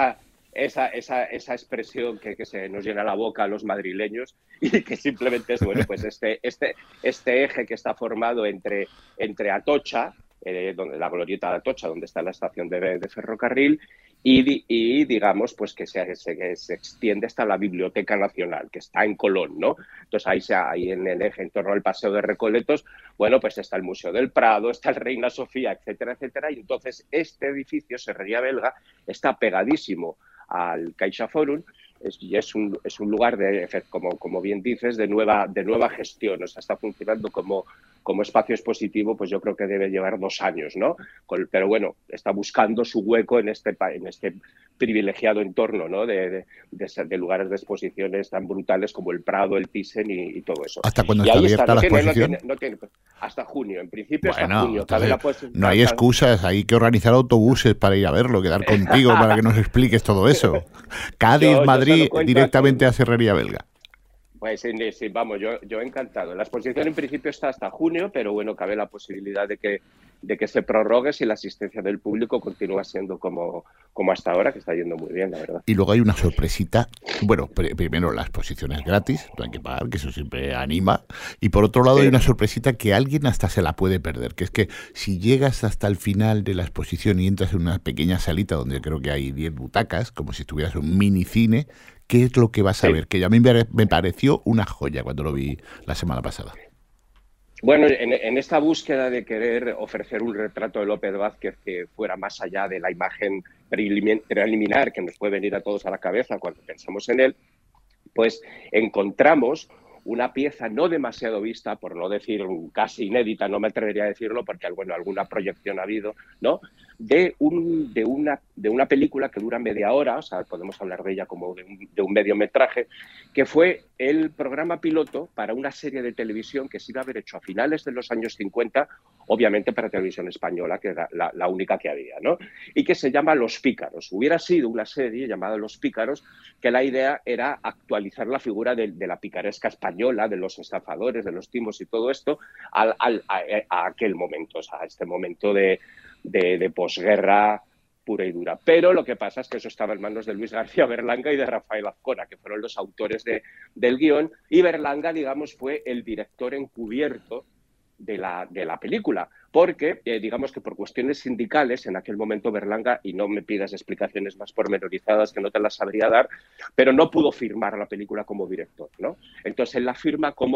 Esa expresión que se nos llena la boca a los madrileños y que simplemente es, bueno, pues este eje que está formado entre Atocha, donde la glorieta de Atocha, donde está la estación de ferrocarril, y digamos pues que se extiende hasta la Biblioteca Nacional, que está en Colón, ¿no? Entonces ahí en el eje en torno al Paseo de Recoletos, bueno, pues está el Museo del Prado, está el Reina Sofía, etcétera, etcétera, y entonces este edificio, Serrería Belga, está pegadísimo al CaixaForum, y es un lugar como bien dices, de nueva gestión. O sea, está funcionando como espacio expositivo, pues yo creo que debe llevar 2 años, ¿no? Pero bueno, está buscando su hueco en este privilegiado entorno, ¿no? De lugares de exposiciones tan brutales como el Prado, el Thyssen y todo eso. ¿Hasta cuándo está abierta la exposición? No tiene, hasta junio, en principio bueno, hasta junio. No hay excusas, hay que organizar autobuses para ir a verlo, quedar contigo para que nos expliques todo eso. Cádiz, Madrid, directamente a Serrería Belga. Pues sí, vamos, yo encantado. La exposición en principio está hasta junio, pero bueno, cabe la posibilidad de que se prorrogue si la asistencia del público continúa siendo como hasta ahora, que está yendo muy bien, la verdad. Y luego hay una sorpresita. Bueno, primero la exposición es gratis, no hay que pagar, que eso siempre anima. Y por otro lado hay una sorpresita que alguien hasta se la puede perder, que es que si llegas hasta el final de la exposición y entras en una pequeña salita donde creo que hay 10 butacas, como si estuvieras en un minicine, ¿qué es lo que vas a ver? Que ya me pareció una joya cuando lo vi la semana pasada. Bueno, en esta búsqueda de querer ofrecer un retrato de López Vázquez que fuera más allá de la imagen preliminar que nos puede venir a todos a la cabeza cuando pensamos en él, pues encontramos una pieza no demasiado vista, por no decir casi inédita, no me atrevería a decirlo porque bueno, alguna proyección ha habido, ¿no? De una película que dura media hora, o sea, podemos hablar de ella como de un mediometraje, que fue el programa piloto para una serie de televisión que se iba a haber hecho a finales de los años 50, obviamente para televisión española, que era la única que había, ¿no? Y que se llama Los Pícaros. Hubiera sido una serie llamada Los Pícaros, que la idea era actualizar la figura de la picaresca española, de los estafadores, de los timos y todo esto, a aquel momento, o sea, a este momento de posguerra pura y dura. Pero lo que pasa es que eso estaba en manos de Luis García Berlanga y de Rafael Azcona, que fueron los autores del guión, y Berlanga, digamos, fue el director encubierto de la película, porque digamos que por cuestiones sindicales en aquel momento Berlanga, y no me pidas explicaciones más pormenorizadas que no te las sabría dar, pero no pudo firmar la película como director, ¿no? Entonces él la firma como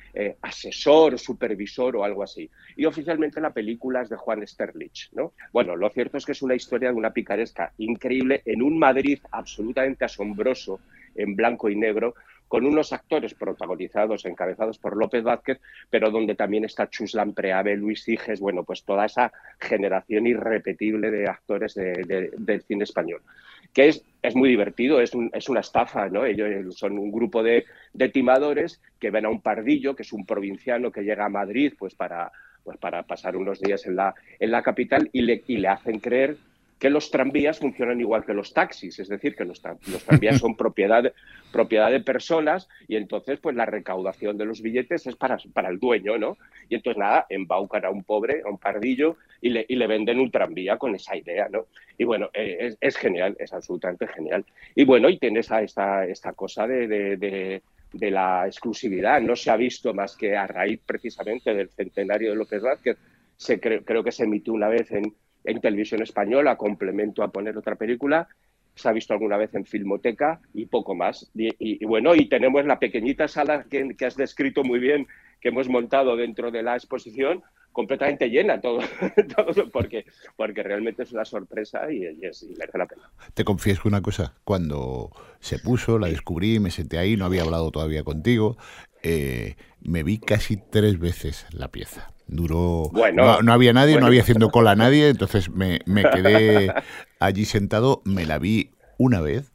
asesor, supervisor o algo así. Y oficialmente la película es de Juan Sterlich, ¿no? Bueno, lo cierto es que es una historia de una picaresca increíble en un Madrid absolutamente asombroso, en blanco y negro, con unos actores protagonizados, encabezados por López Vázquez, pero donde también está Chuslan Preave, Luis Siges, bueno, pues toda esa generación irrepetible de actores del cine español. Que es muy divertido, es una estafa, ¿no? Ellos son un grupo de timadores que ven a un pardillo, que es un provinciano que llega a Madrid pues para pasar unos días en la capital y le hacen creer que los tranvías funcionan igual que los taxis, es decir, que los tranvías son propiedad de personas y entonces pues la recaudación de los billetes es para el dueño, ¿no? Y entonces nada, embaucan a un pobre, a un pardillo y le venden un tranvía con esa idea, ¿no? Y bueno, es genial, es absolutamente genial. Y bueno, y tiene esta cosa de la exclusividad. No se ha visto más que a raíz precisamente del centenario de López Vázquez. Creo que se emitió una vez en televisión española, complemento a poner otra película, se ha visto alguna vez en Filmoteca y poco más. Y bueno, y tenemos la pequeñita sala que has descrito muy bien, que hemos montado dentro de la exposición, completamente llena todo porque realmente es una sorpresa y merece la pena. Te confieso una cosa, cuando se puso, la descubrí, me senté ahí, no había hablado todavía contigo, me vi casi 3 veces la pieza. Duró, bueno, no había nadie, bueno. No había haciendo cola a nadie, entonces me quedé allí sentado, me la vi una vez,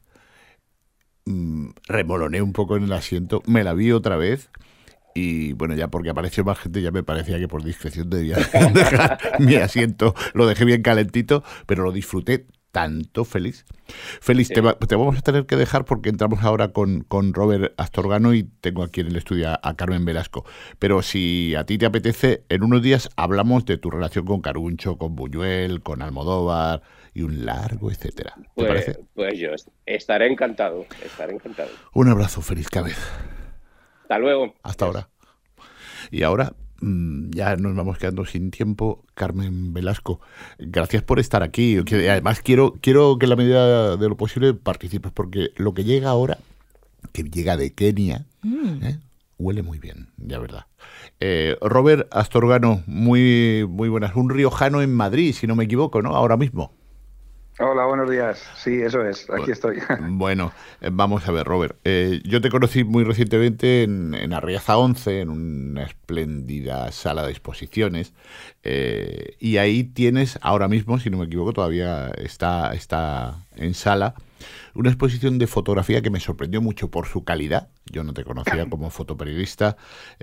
remoloné un poco en el asiento, me la vi otra vez y bueno, ya porque apareció más gente ya me parecía que por discreción debía dejar mi asiento, lo dejé bien calentito, pero lo disfruté tanto, Félix. Félix, sí. te vamos a tener que dejar porque entramos ahora con Robert Astorgano y tengo aquí en el estudio a Carmen Velasco. Pero si a ti te apetece, en unos días hablamos de tu relación con Caruncho, con Buñuel, con Almodóvar y un largo etcétera. ¿Te parece? Pues yo estaré encantado, Un abrazo, Félix Cabez. Hasta luego. Hasta ahora. Y ahora ya nos vamos quedando sin tiempo. Carmen Velasco, gracias por estar aquí. Además quiero que en la medida de lo posible participes, porque lo que llega ahora, que llega de Kenia, huele muy bien, ya verdad. Robert Astorgano, muy, muy buenas. Un riojano en Madrid, si no me equivoco, ¿no? Ahora mismo. Hola, buenos días. Sí, eso es, aquí estoy. Bueno, vamos a ver, Robert. Yo te conocí muy recientemente en Arriaza 11, en una espléndida sala de exposiciones, y ahí tienes, ahora mismo, si no me equivoco, todavía está en sala, una exposición de fotografía que me sorprendió mucho por su calidad. Yo no te conocía como fotoperiodista,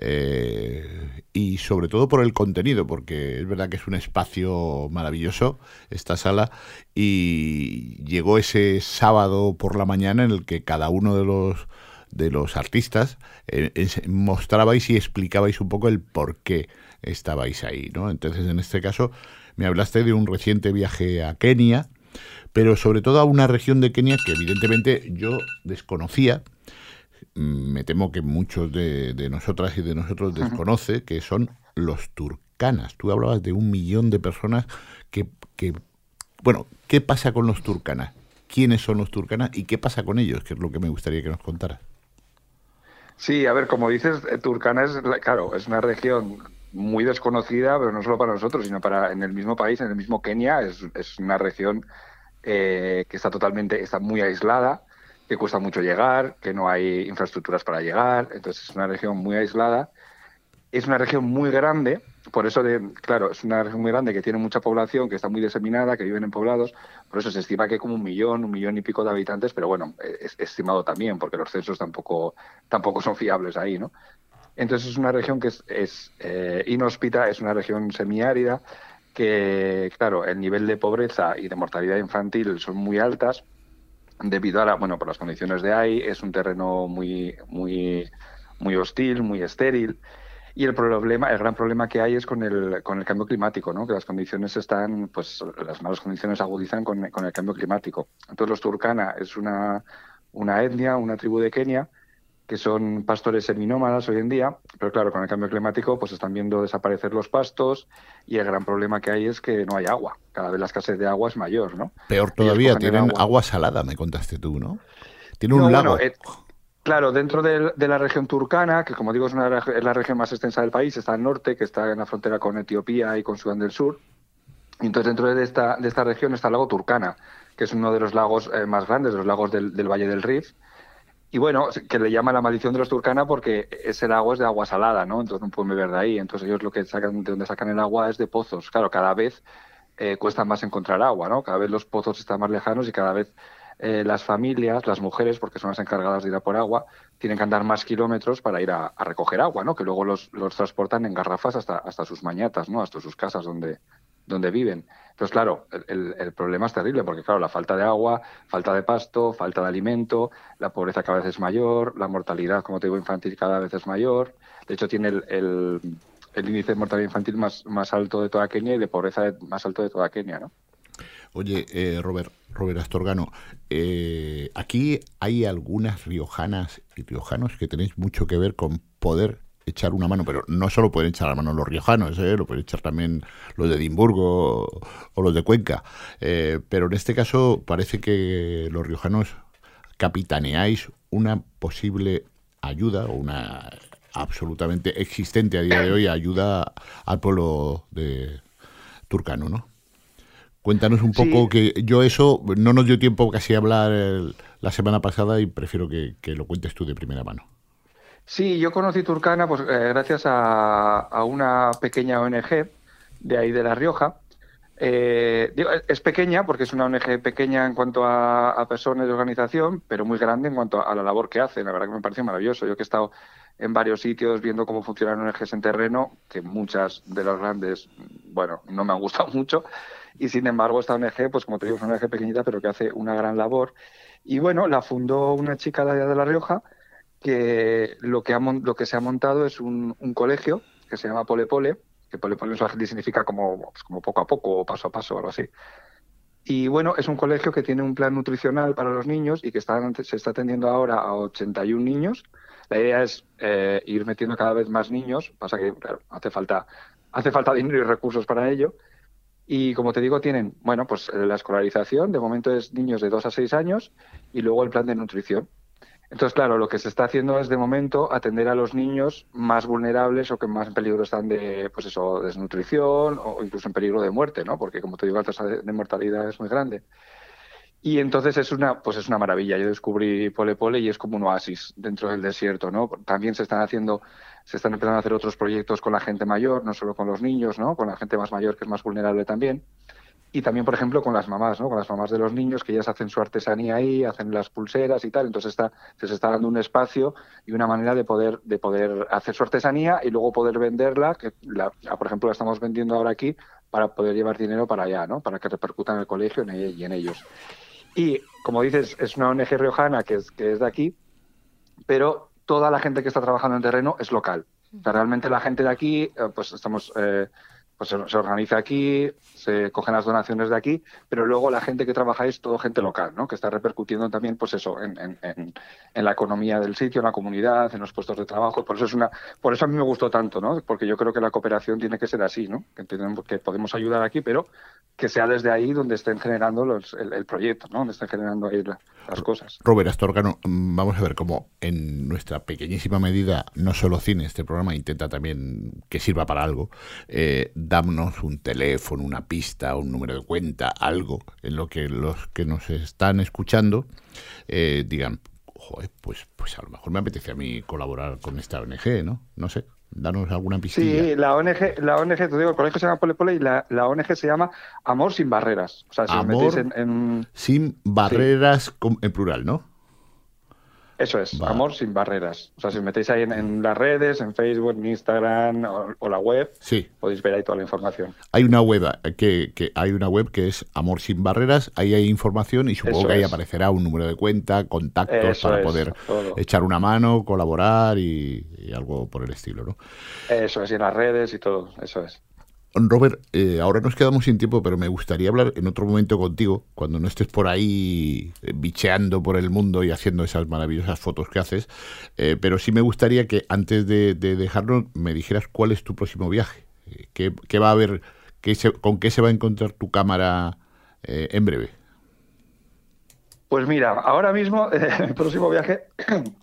y sobre todo por el contenido, porque es verdad que es un espacio maravilloso esta sala, y llegó ese sábado por la mañana en el que cada uno de los artistas mostrabais y explicabais un poco el por qué estabais ahí, ¿no? Entonces, en este caso, me hablaste de un reciente viaje a Kenia, pero sobre todo a una región de Kenia que evidentemente yo desconocía. Me temo que muchos de nosotras y de nosotros desconoce, que son los turkanas. Tú hablabas de 1 millón de personas que bueno, ¿qué pasa con los turkanas? ¿Quiénes son los turkanas y qué pasa con ellos? Que es lo que me gustaría que nos contaras. Sí, a ver, como dices, Turkana es una región muy desconocida, pero no solo para nosotros, sino en el mismo país, en el mismo Kenia. Es una región que está muy aislada, que cuesta mucho llegar, que no hay infraestructuras para llegar. Entonces es una región muy aislada. Es una región muy grande, por eso es una región muy grande que tiene mucha población, que está muy diseminada, que viven en poblados. Por eso se estima que hay como 1 millón y pico de habitantes, pero bueno, es estimado también, porque los censos tampoco son fiables ahí, ¿no? Entonces es una región que es inhóspita, es una región semiárida, que, claro, el nivel de pobreza y de mortalidad infantil son muy altas, debido a por las condiciones de ahí. Es un terreno muy, muy, muy hostil, muy estéril. Y el gran problema que hay es con el cambio climático, ¿no? Que las condiciones las malas condiciones agudizan con el cambio climático. Entonces los turkana es una etnia, una tribu de Kenia, que son pastores seminómadas hoy en día, pero claro, con el cambio climático pues están viendo desaparecer los pastos, y el gran problema que hay es que no hay agua. Cada vez la escasez de agua es mayor, ¿no? Peor todavía, tienen agua salada, me contaste tú, ¿no? Tiene un lago. claro, dentro de la región turcana, que como digo es la región más extensa del país, está al norte, que está en la frontera con Etiopía y con Sudán del Sur. Y entonces dentro de esta región está el lago Turkana, que es uno de los lagos más grandes, los lagos del Valle del Rif. Y bueno, que le llama la maldición de los Turkana porque ese lago es de agua salada, ¿no? Entonces no pueden beber de ahí. Entonces ellos lo que sacan, de donde sacan el agua es de pozos. Claro, cada vez cuesta más encontrar agua, ¿no? Cada vez los pozos están más lejanos y cada vez las familias, las mujeres, porque son las encargadas de ir a por agua, tienen que andar más kilómetros para ir a recoger agua, ¿no? Que luego los transportan en garrafas hasta sus mañatas, ¿no? Hasta sus casas donde viven. Entonces, claro, el problema es terrible porque, claro, la falta de agua, falta de pasto, falta de alimento, la pobreza cada vez es mayor, la mortalidad, como te digo, infantil cada vez es mayor. De hecho, tiene el índice de mortalidad infantil más alto de toda Kenia y de pobreza más alto de toda Kenia, ¿no? Oye, Robert Astorgano, aquí hay algunas riojanas y riojanos que tenéis mucho que ver con poder echar una mano, pero no solo pueden echar la mano los riojanos, lo pueden echar también los de Edimburgo o los de Cuenca, pero en este caso parece que los riojanos capitaneáis una posible ayuda, o una absolutamente existente a día de hoy ayuda al pueblo de turcano, ¿no? Cuéntanos un poco, que yo eso no nos dio tiempo casi a hablar la semana pasada y prefiero que lo cuentes tú de primera mano. Sí, yo conocí Turkana pues gracias a una pequeña ONG de ahí de La Rioja. Es pequeña porque es una ONG pequeña en cuanto a personas de organización, pero muy grande en cuanto a la labor que hace. La verdad que me parece maravilloso. Yo que he estado en varios sitios viendo cómo funcionan ONGs en terreno, que muchas de las grandes, bueno, no me han gustado mucho. Y sin embargo, esta ONG, pues como te digo, es una ONG pequeñita, pero que hace una gran labor. Y bueno, la fundó una chica de allá de La Rioja, que lo que se ha montado es un colegio que se llama Pole Pole, que Pole Pole en swahili significa como poco a poco o paso a paso o algo así. Y bueno, es un colegio que tiene un plan nutricional para los niños y que se está atendiendo ahora a 81 niños. La idea es ir metiendo cada vez más niños, pasa que claro, hace falta dinero y recursos para ello. Y como te digo, tienen, bueno, pues la escolarización, de momento es niños de 2 a 6 años, y luego el plan de nutrición. Entonces, claro, lo que se está haciendo es, de momento, atender a los niños más vulnerables o que más en peligro están de, pues eso, desnutrición o incluso en peligro de muerte, ¿no? Porque, como te digo, la tasa de mortalidad es muy grande. Y entonces es una maravilla. Yo descubrí Pole Pole y es como un oasis dentro del desierto, ¿no? También se están empezando a hacer otros proyectos con la gente mayor, no solo con los niños, ¿no? Con la gente más mayor, que es más vulnerable también. Y también, por ejemplo, con las mamás, ¿no? Con las mamás de los niños, que ellas hacen su artesanía ahí, hacen las pulseras y tal. Entonces se está dando un espacio y una manera de poder hacer su artesanía y luego poder venderla, que por ejemplo la estamos vendiendo ahora aquí, para poder llevar dinero para allá, ¿no? Para que repercuta en el colegio y en ellos. Y, como dices, es una ONG riojana que es de aquí, pero toda la gente que está trabajando en terreno es local. O sea, realmente la gente de aquí, pues estamos... pues se organiza aquí, se cogen las donaciones de aquí, pero luego la gente que trabaja es todo gente local, ¿no? Que está repercutiendo también, pues eso, en la economía del sitio, en la comunidad, en los puestos de trabajo. Por eso a mí me gustó tanto, ¿no? Porque yo creo que la cooperación tiene que ser así, ¿no? Que podemos ayudar aquí, pero que sea desde ahí donde estén generando el proyecto, ¿no? Donde estén generando ahí las cosas. Robert Astorgano, vamos a ver cómo en nuestra pequeñísima medida, no solo cine, este programa intenta también que sirva para algo. Dámonos un teléfono, una pista, un número de cuenta, algo en lo que los que nos están escuchando digan, joder, pues a lo mejor me apetece a mí colaborar con esta ONG, ¿no? No sé, danos alguna pistilla. Sí, la ONG, te digo, el colegio se llama Pole Pole y la ONG se llama Amor Sin Barreras. O sea, si Amor os metéis Sin Barreras, sí. En plural, ¿no? Eso es, Amor Sin Barreras. O sea, si os metéis ahí en las redes, en Facebook, en Instagram o la web, sí, podéis ver ahí toda la información. Hay una web que es Amor Sin Barreras, ahí hay información y supongo que ahí aparecerá un número de cuenta, contactos para poder echar una mano, colaborar y algo por el estilo, ¿no? Eso es, y en las redes y todo, eso es. Robert, ahora nos quedamos sin tiempo, pero me gustaría hablar en otro momento contigo, cuando no estés por ahí bicheando por el mundo y haciendo esas maravillosas fotos que haces, pero sí me gustaría que antes de dejarlo me dijeras cuál es tu próximo viaje, qué va a haber, con qué se va a encontrar tu cámara en breve. Pues mira, ahora mismo el próximo viaje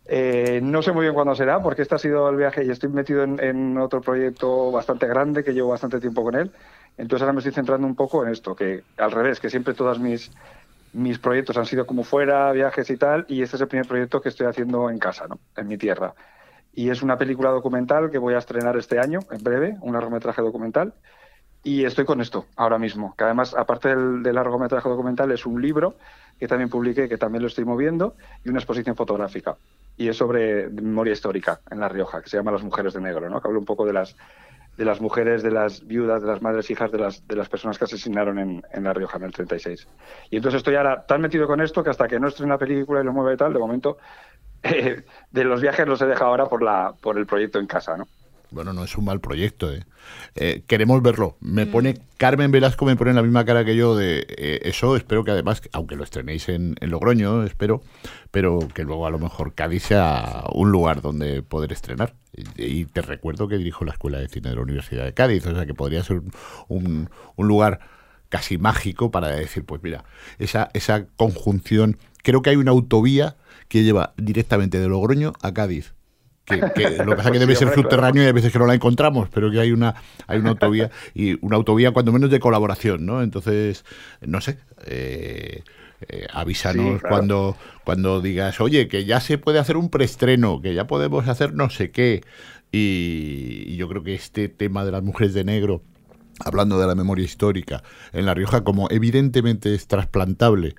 No sé muy bien cuándo será, porque este ha sido el viaje y estoy metido en otro proyecto bastante grande que llevo bastante tiempo con él. Entonces ahora me estoy centrando un poco en esto, que al revés, que siempre todos mis proyectos han sido como fuera, viajes y tal, y este es el primer proyecto que estoy haciendo en casa, ¿no? En mi tierra. Y es una película documental que voy a estrenar este año, en breve, un largometraje documental. Y estoy con esto ahora mismo, que además, aparte del largometraje documental, es un libro que también publiqué, que también lo estoy moviendo, y una exposición fotográfica. Y es sobre memoria histórica en La Rioja, que se llama Las mujeres de negro, ¿no? Que habla un poco de las mujeres, de las viudas, de las madres hijas de las personas que asesinaron en La Rioja en el 36. Y entonces estoy ahora tan metido con esto que hasta que no estrene la película y lo mueva y tal, de momento, de los viajes los he dejado ahora por el proyecto en casa, ¿no? Bueno, no es un mal proyecto, queremos verlo. Me pone Carmen Velasco, me pone la misma cara que yo de eso. Espero que además, aunque lo estrenéis en Logroño, espero, pero que luego a lo mejor Cádiz sea un lugar donde poder estrenar. Y te recuerdo que dirijo la Escuela de Cine de la Universidad de Cádiz, o sea que podría ser un lugar casi mágico para decir, pues mira, esa conjunción. Creo que hay una autovía que lleva directamente de Logroño a Cádiz. Que lo que pasa es que debe ser subterráneo y hay veces que no la encontramos, pero que hay una autovía, y una autovía cuando menos de colaboración, ¿no? Entonces, no sé, avísanos, sí, claro, cuando digas, oye, que ya se puede hacer un preestreno, que ya podemos hacer no sé qué, y yo creo que este tema de las mujeres de negro, hablando de la memoria histórica en La Rioja, como evidentemente es trasplantable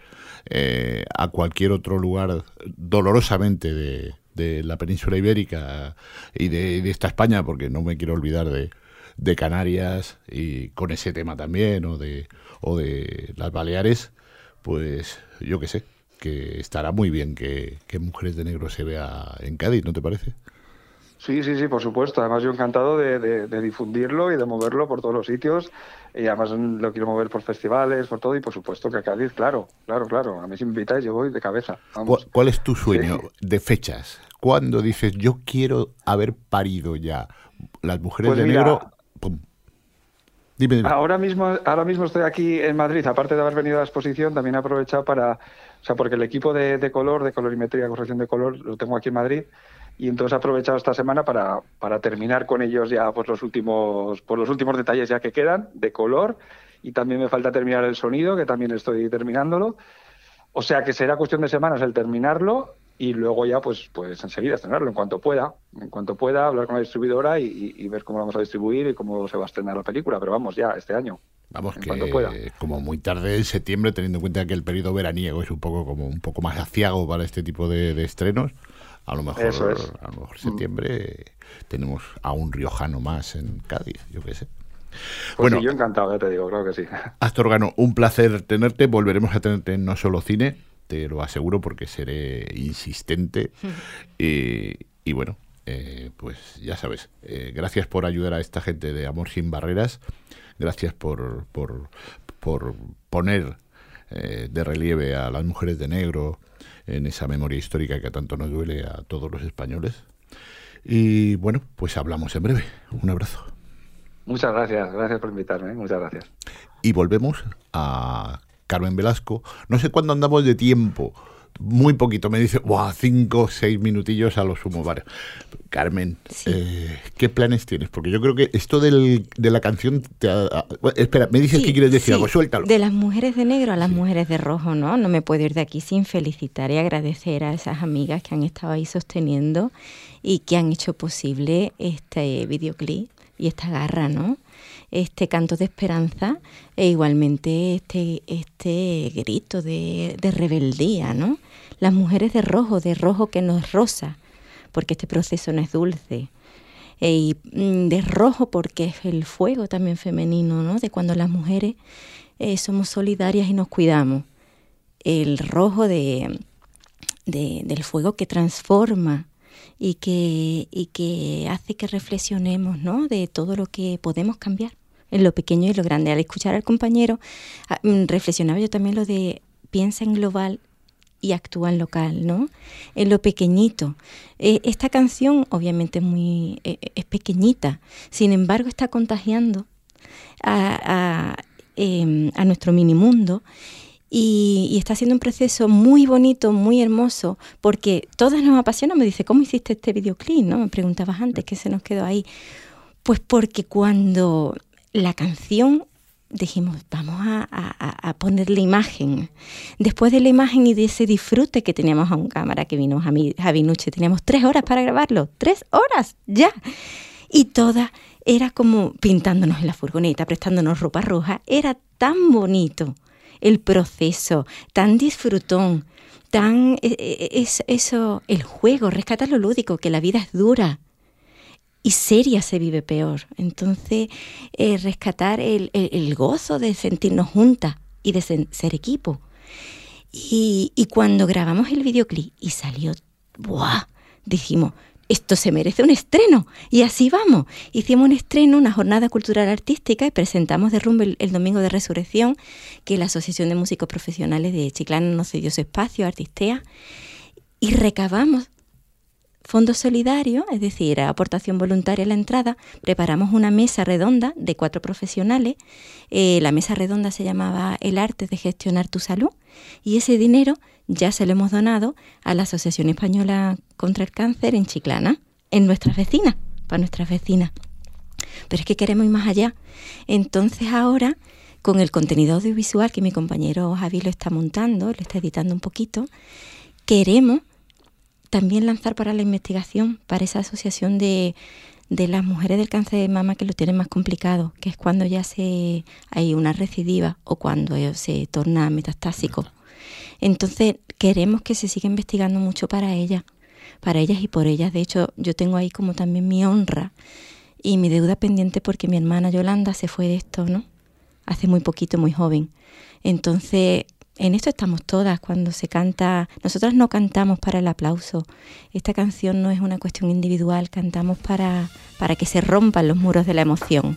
a cualquier otro lugar dolorosamente de la península ibérica y de esta España, porque no me quiero olvidar de Canarias, y con ese tema también, o de las Baleares, pues yo qué sé, que estará muy bien que Mujeres de Negro se vea en Cádiz, ¿no te parece? Sí, por supuesto. Además, yo encantado de difundirlo y de moverlo por todos los sitios. Y además lo quiero mover por festivales, por todo. Y por supuesto que a Cádiz, claro. A mí si me invitáis, yo voy de cabeza. Vamos. ¿Cuál es tu sueño de fechas? ¿Cuándo dices, yo quiero haber parido ya Las Mujeres de Negro? ¡Pum! Dime. Ahora mismo estoy aquí en Madrid. Aparte de haber venido a la exposición, también he aprovechado porque el equipo de color, de colorimetría, corrección de color, lo tengo aquí en Madrid. Y entonces he aprovechado esta semana para terminar con ellos ya los últimos detalles ya que quedan de color, y también me falta terminar el sonido, que también estoy terminándolo. O sea que será cuestión de semanas el terminarlo, y luego ya pues enseguida estrenarlo en cuanto pueda, hablar con la distribuidora y ver cómo lo vamos a distribuir y cómo se va a estrenar la película, pero vamos, ya este año. Vamos, que como muy tarde en septiembre, teniendo en cuenta que el periodo veraniego es un poco más aciago para este tipo de estrenos. A lo mejor septiembre tenemos a un riojano más en Cádiz, yo qué sé. Pues sí, yo encantado, ya te digo, claro que sí. Astorgano, un placer tenerte. Volveremos a tenerte en No Solo Cine, te lo aseguro, porque seré insistente. Y bueno, pues ya sabes, gracias por ayudar a esta gente de Amor Sin Barreras. Gracias por poner de relieve a las mujeres de negro en esa memoria histórica que tanto nos duele a todos los españoles. Y bueno, pues hablamos en breve. Un abrazo. Muchas gracias por invitarme, muchas gracias. Y volvemos a Carmen Velasco. No sé cuándo andamos de tiempo, muy poquito, me dice, 5 o 6 minutillos a lo sumo. Vale. Carmen, sí. ¿Qué planes tienes? Porque yo creo que esto de la canción espera, me dices que quieres decir algo, suéltalo. De las mujeres de negro a las mujeres de rojo, ¿no? No me puedo ir de aquí sin felicitar y agradecer a esas amigas que han estado ahí sosteniendo y que han hecho posible este videoclip y esta garra, ¿no? Este canto de esperanza e igualmente este grito de rebeldía, ¿no? Las mujeres de rojo que no es rosa, porque este proceso no es dulce, y de rojo porque es el fuego también femenino, ¿no? De cuando las mujeres somos solidarias y nos cuidamos. El rojo del fuego que transforma y que hace que reflexionemos, ¿no? De todo lo que podemos cambiar en lo pequeño y lo grande. Al escuchar al compañero, reflexionaba yo también lo de piensa en global y actúa en local, ¿no? En lo pequeñito. Esta canción obviamente es pequeñita, sin embargo está contagiando a nuestro mini mundo Y está siendo un proceso muy bonito, muy hermoso, porque todas nos apasiona. Me dice, ¿cómo hiciste este videoclip? ¿No? Me preguntabas antes, ¿qué se nos quedó ahí? Pues porque cuando la canción dijimos, vamos a ponerle imagen. Después de la imagen y de ese disfrute que teníamos a un cámara que vino Javi Nuche, teníamos 3 horas para grabarlo, 3 horas ya. Y todas era como pintándonos en la furgoneta, prestándonos ropa roja. Era tan bonito el proceso, tan disfrutón, tan eso, el juego, rescatar lo lúdico, que la vida es dura y seria se vive peor. Entonces, rescatar el gozo de sentirnos juntas y de ser equipo. Y cuando grabamos el videoclip y salió, ¡buah!, dijimos, esto se merece un estreno. Y así vamos. Hicimos un estreno, una jornada cultural artística, y presentamos Derrumbe el domingo de Resurrección, que la Asociación de Músicos Profesionales de Chiclana nos cedió su espacio, Artistea, y recabamos fondos solidarios, es decir, aportación voluntaria a la entrada. Preparamos una mesa redonda de 4 profesionales. La mesa redonda se llamaba El arte de gestionar tu salud, y ese dinero ya se lo hemos donado a la Asociación Española contra el Cáncer en Chiclana, en nuestras vecinas, para nuestras vecinas. Pero es que queremos ir más allá. Entonces ahora, con el contenido audiovisual que mi compañero Javi lo está montando, lo está editando un poquito, queremos también lanzar para la investigación, para esa asociación de las mujeres del cáncer de mama que lo tienen más complicado, que es cuando ya hay una recidiva o cuando se torna metastásico. Entonces queremos que se siga investigando mucho para ellas y por ellas. De hecho, yo tengo ahí como también mi honra y mi deuda pendiente, porque mi hermana Yolanda se fue de esto, ¿no? Hace muy poquito, muy joven. Entonces, en esto estamos todas. Cuando se canta, nosotras no cantamos para el aplauso. Esta canción no es una cuestión individual, cantamos para que se rompan los muros de la emoción.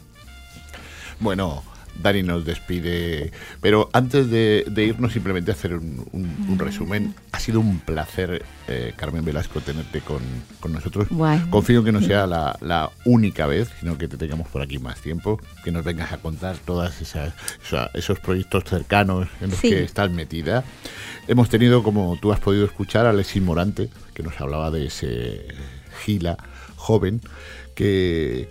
Bueno, Dani nos despide, pero antes de irnos, simplemente hacer un resumen. Ha sido un placer, Carmen Velasco, tenerte con nosotros. Guay. Confío en que no sea la única vez, sino que te tengamos por aquí más tiempo, que nos vengas a contar todas esos proyectos cercanos en los que estás metida. Hemos tenido, como tú has podido escuchar, a Alexis Morante, que nos hablaba de ese Gila joven que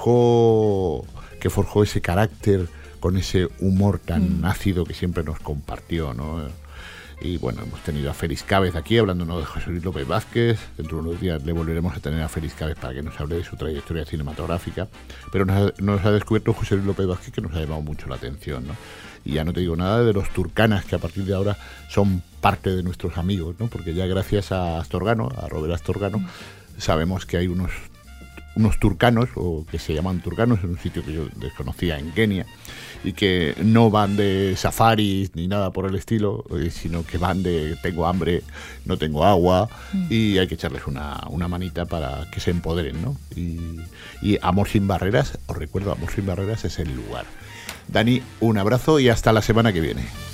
forjó ese carácter con ese humor tan ácido que siempre nos compartió, ¿no? Y bueno, hemos tenido a Félix Cávez aquí hablándonos de José Luis López Vázquez. Dentro de unos días le volveremos a tener a Félix Cávez para que nos hable de su trayectoria cinematográfica. Pero nos ha descubierto José Luis López Vázquez, que nos ha llamado mucho la atención, ¿no? Y ya no te digo nada de los Turcanas, que a partir de ahora son parte de nuestros amigos, ¿no? Porque ya gracias a Astorgano, a Robert Astorgano, sabemos que hay unos turcanos, o que se llaman turcanos, en un sitio que yo desconocía en Kenia, y que no van de safaris ni nada por el estilo, sino que van de tengo hambre, no tengo agua, y hay que echarles una manita para que se empoderen, ¿no? Y Amor Sin Barreras, os recuerdo, Amor Sin Barreras es el lugar. Dani, un abrazo y hasta la semana que viene.